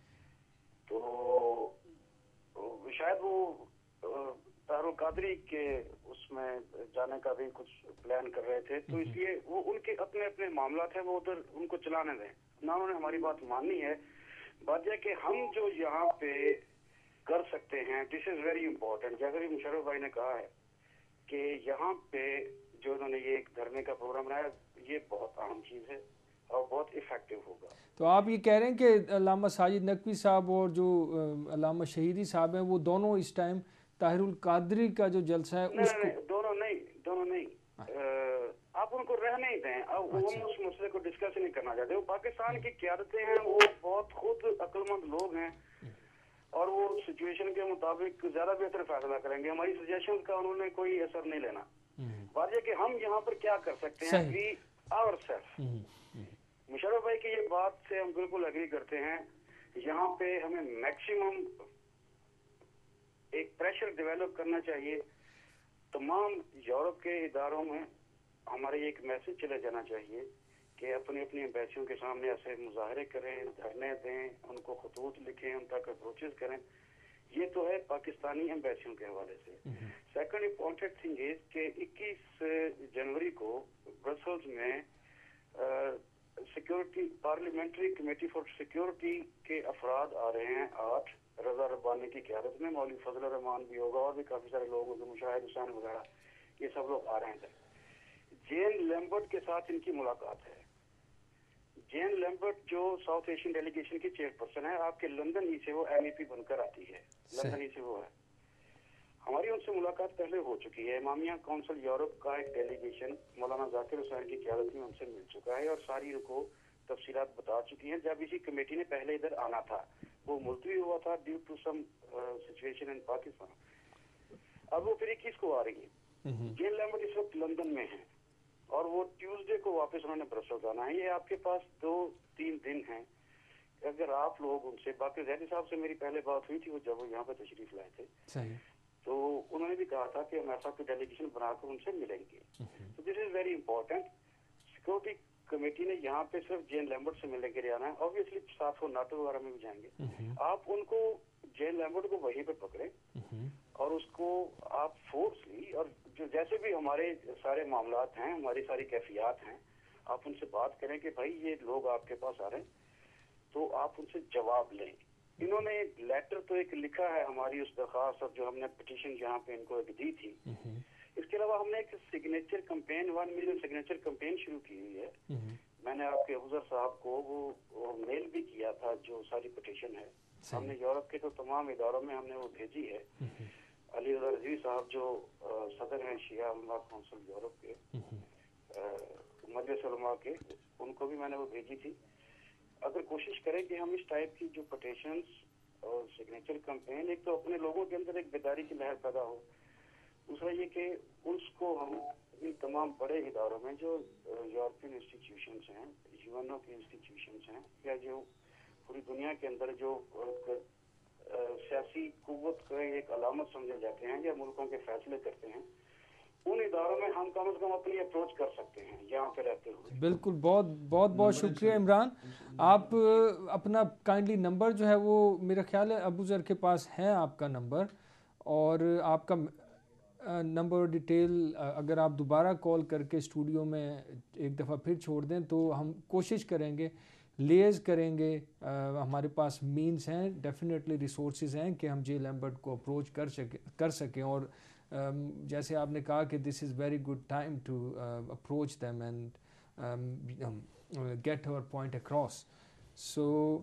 Speaker 18: تو شاید وہ طاہر القادری کے اس میں جانے کا بھی کچھ پلان کر رہے تھے، تو اس لیے وہ ان کے اپنے اپنے معاملات ہیں، وہ ادھر ان کو چلانے دیں، نہ انہوں نے ہماری بات ماننی ہے۔ بات یہ کہ ہم جو یہاں پہ کر سکتے ہیں، دس از ویری امپورٹنٹ، جیسے بھی مشرف بھائی نے کہا ہے کہ یہاں پہ جو انہوں نے یہ ایک دھرنے کا پروگرام بنایا، یہ بہت اہم چیز ہے اور بہت افیکٹو ہوگا۔
Speaker 1: تو آپ یہ کہہ رہے ہیں کہ علامہ ساجد نقوی صاحب اور جو علامہ شہیدی صاحب ہیں وہ دونوں اس ٹائم طاہر القادری کا جو جلسہ ہے اس کو
Speaker 18: دونوں نہیں دونوں نہیں آپ ان کو رہنے ہی دیں، اب وہ اس مسئلے کو ڈسکس نہیں کرنا چاہتے۔ وہ پاکستان کی قیادتیں ہیں، وہ بہت خود عقل مند لوگ ہیں اور وہ سچویشن کے مطابق زیادہ بہتر فیصلہ کریں گے، ہماری سجیشن کا انہوں نے کوئی اثر نہیں لینا۔ بات یہ کہ ہم یہاں پر کیا کر سکتے ہیں، وی آور سیلف۔ مشرف بھائی کی یہ بات سے ہم بالکل اگری کرتے ہیں، یہاں پہ ہمیں میکسیمم ایک پریشر ڈیولپ کرنا چاہیے، تمام یورپ کے اداروں میں ہمارے ایک میسج چلے جانا چاہیے کہ اپنی اپنی ایمبیسیوں کے سامنے ایسے مظاہرے کریں، دھرنے دیں، ان کو خطوط لکھیں، ان تک اپروچز کریں۔ یہ تو ہے پاکستانی ایمبیسیوں کے حوالے سے۔ سیکنڈ امپورٹنٹ تھنگ ہے کہ اکیس جنوری کو برسلز میں security parliamentary committee for security کے افراد آ رہے ہیں، آٹھ، رضا ربانی کی قیادت میں، مولوی فضل الرحمان بھی ہوگا اور بھی کافی سارے لوگ ہوंگے، مشاہد حسین وغیرہ، یہ سب لوگ آ رہے ہیں۔ جین لیمبرٹ کے ساتھ ان کی ملاقات ہے۔ جین لیمبرٹ جو ساؤتھ ایشین ڈیلیگیشن کی چیئر پرسن ہے، آپ کے لندن ہی سے وہ ایم ای پی بن کر آتی ہے، لندن ہی سے وہ ہے۔ ہماری ان سے ملاقات پہلے ہو چکی ہے۔ امامیہ کونسل یورپ کا ایک ڈیلیگیشن مولانا ذاکر حسین کی قیادت میں ان سے مل چکا ہے اور ساری ان کو تفصیلات بتا چکی ہیں۔ جب اسی کمیٹی نے پہلے ادھر آنا تھا، وہ ملتوی ہوا تھا due to some situation in Pakistan. اب وہ پھر اکیس کو آ رہی ہے۔ جین لیمبرٹ اس وقت لندن میں ہیں اور وہ ٹیوزڈے کو واپس انہوں نے برسلز آنا ہے۔ یہ آپ کے پاس دو تین دن ہیں، اگر آپ لوگ ان سے، باقی زیدی صاحب سے میری پہلے بات ہوئی تھی، وہ جب وہ یہاں پہ تشریف لائے تھے، تو انہوں نے بھی کہا تھا کہ ہم ایسا کوئی ڈیلیگیشن بنا کر ان سے ملیں گے۔ تو this is very important. Security committee نے یہاں پہ صرف جین لیمبرٹ سے ملنے کے لیے آنا ہے، آبویسلی ساتھ وہ ناٹو وغیرہ میں بھی جائیں گے۔ آپ ان کو جین لیمبرٹ کو وہیں پہ پکڑیں اور اس کو آپ فورسلی، اور جو جیسے بھی ہمارے سارے معاملات ہیں، ہماری ساری کیفیات ہیں، آپ ان سے بات کریں کہ بھائی یہ لوگ آپ کے پاس آ رہے ہیں تو آپ ان سے جواب لیں۔ انہوں نے لیٹر تو ایک لکھا ہے ہماری اس درخواست اور جو ہم نے پٹیشن یہاں پہ ان کو ایک دی تھی، اس کے علاوہ ہم نے ایک signature campaign, one million signature campaign شروع کی ہوئی ہے۔ میں نے آپ کے حضر صاحب کو وہ میل بھی کیا تھا جو ساری پٹیشن ہے، ہم نے یورپ کے تو تمام اداروں میں ہم نے وہ بھیجی ہے۔ علی رضوی صاحب جو صدر ہیں شیعہ علماء کونسل یورپ کے، مجلس علماء کے، ان کو بھی میں نے وہ بھیجی تھی۔ اگر کوشش کریں کہ ہم اس ٹائپ کی جو پٹیشنز اور سگنیچر کمپین، ایک تو اپنے لوگوں کے اندر ایک بیداری کی لہر پیدا ہو، دوسرا یہ کہ اس کو ہم ان تمام بڑے اداروں میں جو یورپین انسٹیٹیوشنز ہیں، یو این او کی انسٹیٹیوشنز ہیں، یا جو پوری دنیا کے اندر جو سیاسی قوت کا ایک علامت سمجھے جاتے ہیں یا ملکوں کے فیصلے کرتے ہیں، ان اداروں میں ہم کم از کم اپنی اپروچ کر سکتے ہیں یہاں پہ رہتے ہوئے.
Speaker 1: بالکل, بہت بہت بہت شکریہ عمران. آپ اپنا کائنڈلی نمبر جو ہے وہ میرا خیال ہے ابو ذر کے پاس ہے آپ کا نمبر, اور آپ کا نمبر اور ڈیٹیل اگر آپ دوبارہ کال کر کے اسٹوڈیو میں ایک دفعہ پھر چھوڑ دیں تو ہم کوشش کریں گے, لیز کریں گے. ہمارے پاس مینز ہیں, ڈیفینیٹلی ریسورسز ہیں کہ ہم جے لیمبرٹ کو اپروچ کر سکیں کر سکیں اور جیسے آپ نے کہا کہ this is very good time to approach them and get our point across. So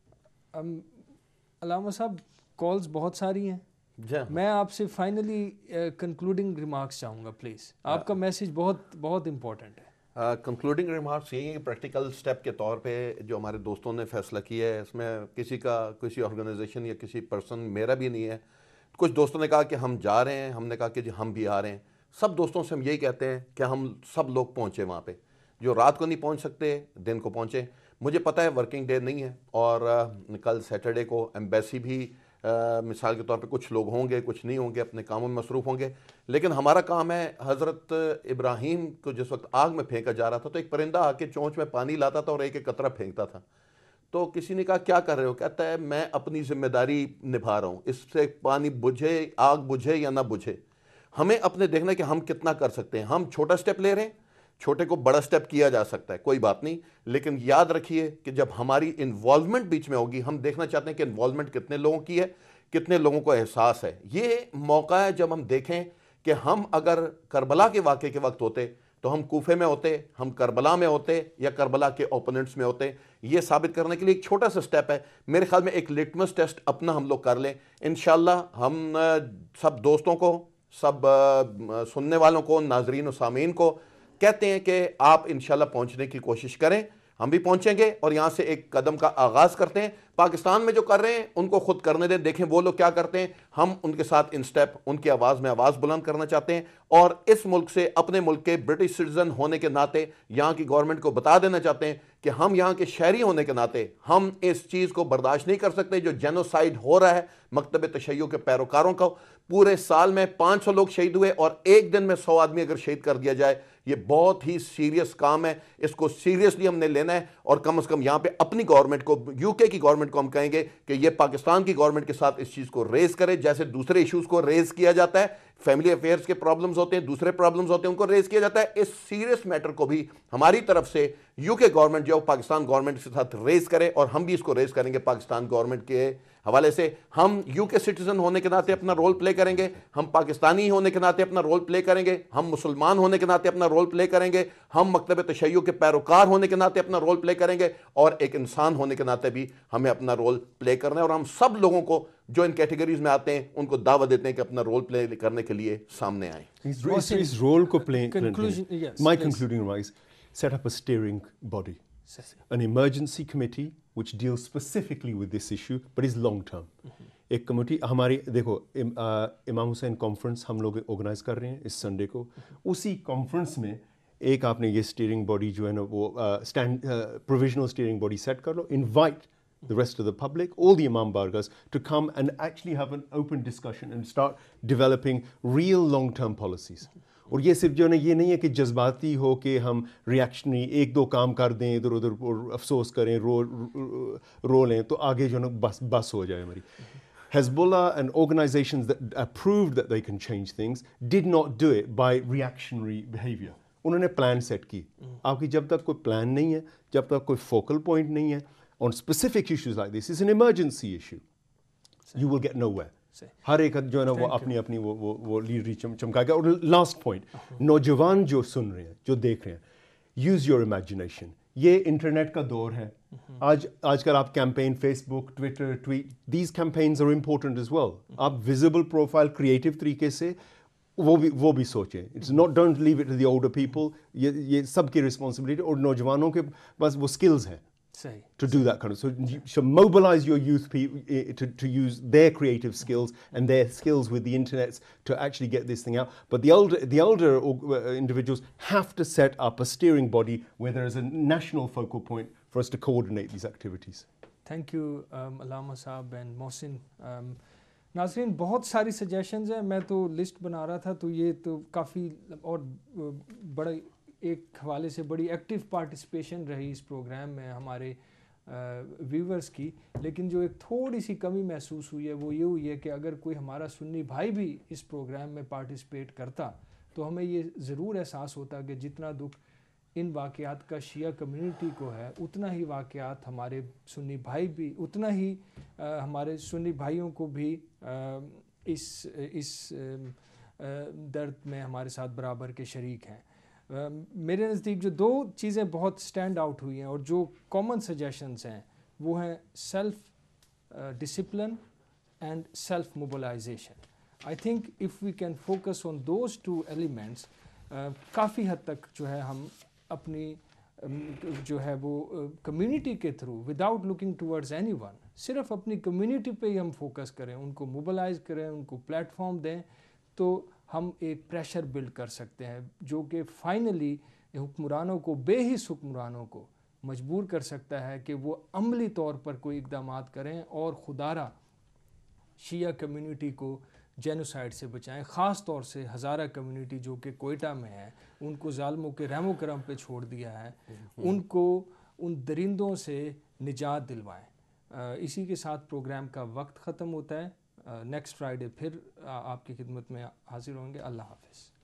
Speaker 1: Allama صاحب کالز بہت ساری ہیں, میں آپ سے فائنلی کنکلوڈنگ ریمارکس چاہوں گا پلیز. آپ کا میسیج بہت بہت امپورٹنٹ ہے.
Speaker 3: کنکلوڈنگ ریمارکس یہی ہے پریکٹیکل سٹیپ کے طور پہ جو ہمارے دوستوں نے فیصلہ کیا ہے, اس میں کسی کا کسی آرگنائزیشن یا کسی پرسن میرا بھی نہیں ہے. کچھ دوستوں نے کہا کہ ہم جا رہے ہیں, ہم نے کہا کہ جی ہم بھی آ رہے ہیں. سب دوستوں سے ہم یہی کہتے ہیں کہ ہم سب لوگ پہنچے وہاں پہ, جو رات کو نہیں پہنچ سکتے دن کو پہنچے. مجھے پتہ ہے ورکنگ ڈے نہیں ہے اور کل سیٹرڈے کو ایمبیسی بھی مثال کے طور پہ کچھ لوگ ہوں گے, کچھ نہیں ہوں گے, اپنے کاموں میں مصروف ہوں گے. لیکن ہمارا کام ہے, حضرت ابراہیم کو جس وقت آگ میں پھینکا جا رہا تھا تو ایک پرندہ آ کے چونچ میں پانی لاتا تھا اور ایک ایک قطرہ پھینکتا تھا. تو کسی نے کہا کیا کر رہے ہو؟ کہتا ہے میں اپنی ذمہ داری نبھا رہا ہوں, اس سے پانی بجھے, آگ بجھے یا نہ بجھے, ہمیں اپنے دیکھنا کہ ہم کتنا کر سکتے ہیں. ہم چھوٹا سٹیپ لے رہے ہیں, چھوٹے کو بڑا سٹیپ کیا جا سکتا ہے, کوئی بات نہیں. لیکن یاد رکھیے کہ جب ہماری انوالومنٹ بیچ میں ہوگی, ہم دیکھنا چاہتے ہیں کہ انوالومنٹ کتنے لوگوں کی ہے, کتنے لوگوں کو احساس ہے. یہ موقع ہے جب ہم دیکھیں کہ ہم اگر کربلا کے واقعے کے وقت ہوتے تو ہم کوفے میں ہوتے, ہم کربلا میں ہوتے یا کربلا کے اوپوننٹس میں ہوتے. یہ ثابت کرنے کے لیے ایک چھوٹا سا سٹیپ ہے. میرے خیال میں ایک لٹمس ٹیسٹ اپنا ہم لوگ کر لیں. انشاءاللہ ہم سب دوستوں کو, سب سننے والوں کو, ناظرین و سامعین کو کہتے ہیں کہ آپ انشاءاللہ پہنچنے کی کوشش کریں. ہم بھی پہنچیں گے اور یہاں سے ایک قدم کا آغاز کرتے ہیں. پاکستان میں جو کر رہے ہیں ان کو خود کرنے دیں, دیکھیں وہ لوگ کیا کرتے ہیں. ہم ان کے ساتھ ان سٹیپ, ان کی آواز میں آواز بلند کرنا چاہتے ہیں اور اس ملک سے, اپنے ملک کے برٹش سٹیزن ہونے کے ناطے یہاں کی گورنمنٹ کو بتا دینا چاہتے ہیں کہ ہم یہاں کے شہری ہونے کے ناطے ہم اس چیز کو برداشت نہیں کر سکتے جو جینوسائیڈ ہو رہا ہے مکتب تشیع کے پیروکاروں کا. پورے سال میں پانچ سو لوگ شہید ہوئے اور ایک دن میں سو آدمی اگر شہید کر دیا جائے, یہ بہت ہی سیریس کام ہے. اس کو سیریسلی ہم نے لینا ہے اور کم از کم یہاں پہ اپنی گورنمنٹ کو, یو کے کی گورنمنٹ کو ہم کہیں گے کہ یہ پاکستان کی گورنمنٹ کے ساتھ اس چیز کو ریز کرے, جیسے دوسرے ایشوز کو ریز کیا جاتا ہے. فیملی افیئرز کے پرابلمز ہوتے ہیں, دوسرے پرابلمز ہوتے ہیں, ان کو ریز کیا جاتا ہے. اس سیریس میٹر کو بھی ہماری طرف سے یو کے گورنمنٹ جو پاکستان گورنمنٹ کے ساتھ ریز کرے اور ہم بھی اس کو ریز کریں گے پاکستان گورنمنٹ کے حوالے سے. ہم یو کے سٹیزن ہونے کے ناطے اپنا رول پلے کریں گے, ہم پاکستانی ہونے کے ناطے اپنا رول پلے کریں گے, ہم مسلمان ہونے کے ناطے اپنا رول پلے کریں گے, ہم مکتب تشیع کے پیروکار ہونے کے ناطے اپنا رول پلے کریں گے, اور ایک انسان ہونے کے ناطے بھی ہمیں اپنا رول پلے کرنا ہے. اور ہم سب لوگوں کو جو ان کیٹیگریز میں آتے ہیں ان کو دعوت دیتے ہیں کہ اپنا رول پلے کرنے کے لیے سامنے آئیں.
Speaker 2: اس رول کو play, my concluding remarks, set up a steering body, an emergency committee which deals specifically with this issue but is long term. ایک کمیٹی ہماری, دیکھو امام حسین کانفرنس ہم لوگ آرگنائز کر رہے ہیں اس سنڈے کو. اسی کانفرنس میں ایک آپ نے یہ اسٹیئرنگ باڈی جو ہے نا وہ stand provisional steering body set کر لو. Invite the rest of the public, all the Imam Bargas, to come and actually have an open discussion and start developing real long-term policies. اور یہ صرف جو ہے نا یہ نہیں ہے کہ جذباتی ہو کہ ہم ریئیکشنری ایک دو کام کر دیں ادھر ادھر اور افسوس کریں, رو رو لیں تو آگے جو ہے نا بس بس ہو جائے ہماری. Hezbollah and organizations that approved that they can change things did not do it by reactionary behavior. انہوں نے پلان سیٹ کی. آپ کی جب تک کوئی پلان نہیں ہے, جب تک کوئی فوکل پوائنٹ نہیں ہے on specific issues like this, is an emergency issue, you will get nowhere. ہر ایک جو ہے نا وہ اپنی اپنی وہ وہ وہ لیڈری چمکائے گا. اور لاسٹ پوائنٹ, نوجوان جو سن رہے ہیں, جو دیکھ رہے ہیں, یوز یور امیجنیشن. یہ انٹرنیٹ کا دور ہے. آج آج کل آپ campaign Facebook, Twitter, tweet, these campaigns are important as well. آپ ویزیبل پروفائل کریٹو طریقے سے وہ بھی وہ بھی سوچیں. It's not, don't leave it to the older people. یہ یہ سب کی رسپانسبلٹی, اور نوجوانوں کے پاس وہ اسکلز ہیں to do that kind of, so you should mobilize your youth people to, to use their creative skills and their skills with the internet to actually get this thing out. But the elder the elder individuals have to set up a steering body where there is a national focal point for us to coordinate these activities.
Speaker 1: Thank you, um, Allama Saab and Mohsin. Um, ناظرین بہت ساری سجیشنز ہیں, میں تو لسٹ بنا رہا تھا تو یہ تو کافی اور بڑا ایک حوالے سے بڑی ایکٹیو پارٹیسپیشن رہی اس پروگرام میں ہمارے ویورز کی, لیکن جو ایک تھوڑی سی کمی محسوس ہوئی ہے وہ یہ ہوئی ہے کہ اگر کوئی ہمارا سنی بھائی بھی اس پروگرام میں پارٹیسپیٹ کرتا تو ہمیں یہ ضرور احساس ہوتا کہ جتنا دکھ ان واقعات کا شیعہ کمیونٹی کو ہے اتنا ہی واقعات ہمارے سنی بھائی بھی اتنا ہی ہمارے سنی بھائیوں کو بھی اس اس درد میں ہمارے ساتھ برابر کے شریک ہیں. میرے نزدیک جو دو چیزیں بہت سٹینڈ آؤٹ ہوئی ہیں اور جو کامن سجیشنز ہیں وہ ہیں self discipline and self mobilisation. I think if we can focus on those two elements کافی حد تک جو ہے ہم اپنی جو ہے وہ کمیونٹی کے through without looking towards anyone صرف اپنی کمیونٹی پہ ہی ہم فوکس کریں, ان کو موبلائز کریں, ان کو پلیٹ فارم دیں, تو ہم ایک پریشر بلڈ کر سکتے ہیں جو کہ فائنلی حکمرانوں کو, بے حس حکمرانوں کو مجبور کر سکتا ہے کہ وہ عملی طور پر کوئی اقدامات کریں اور خدارہ شیعہ کمیونٹی کو جینوسائیڈ سے بچائیں, خاص طور سے ہزارہ کمیونٹی جو کہ کوئٹہ میں ہے, ان کو ظالموں کے رحم و کرم پہ چھوڑ دیا ہے, ان کو ان درندوں سے نجات دلوائیں. اسی کے ساتھ پروگرام کا وقت ختم ہوتا ہے. نیکسٹ فرائیڈے پھر آپ کی خدمت میں حاضر ہوں گے. اللہ حافظ.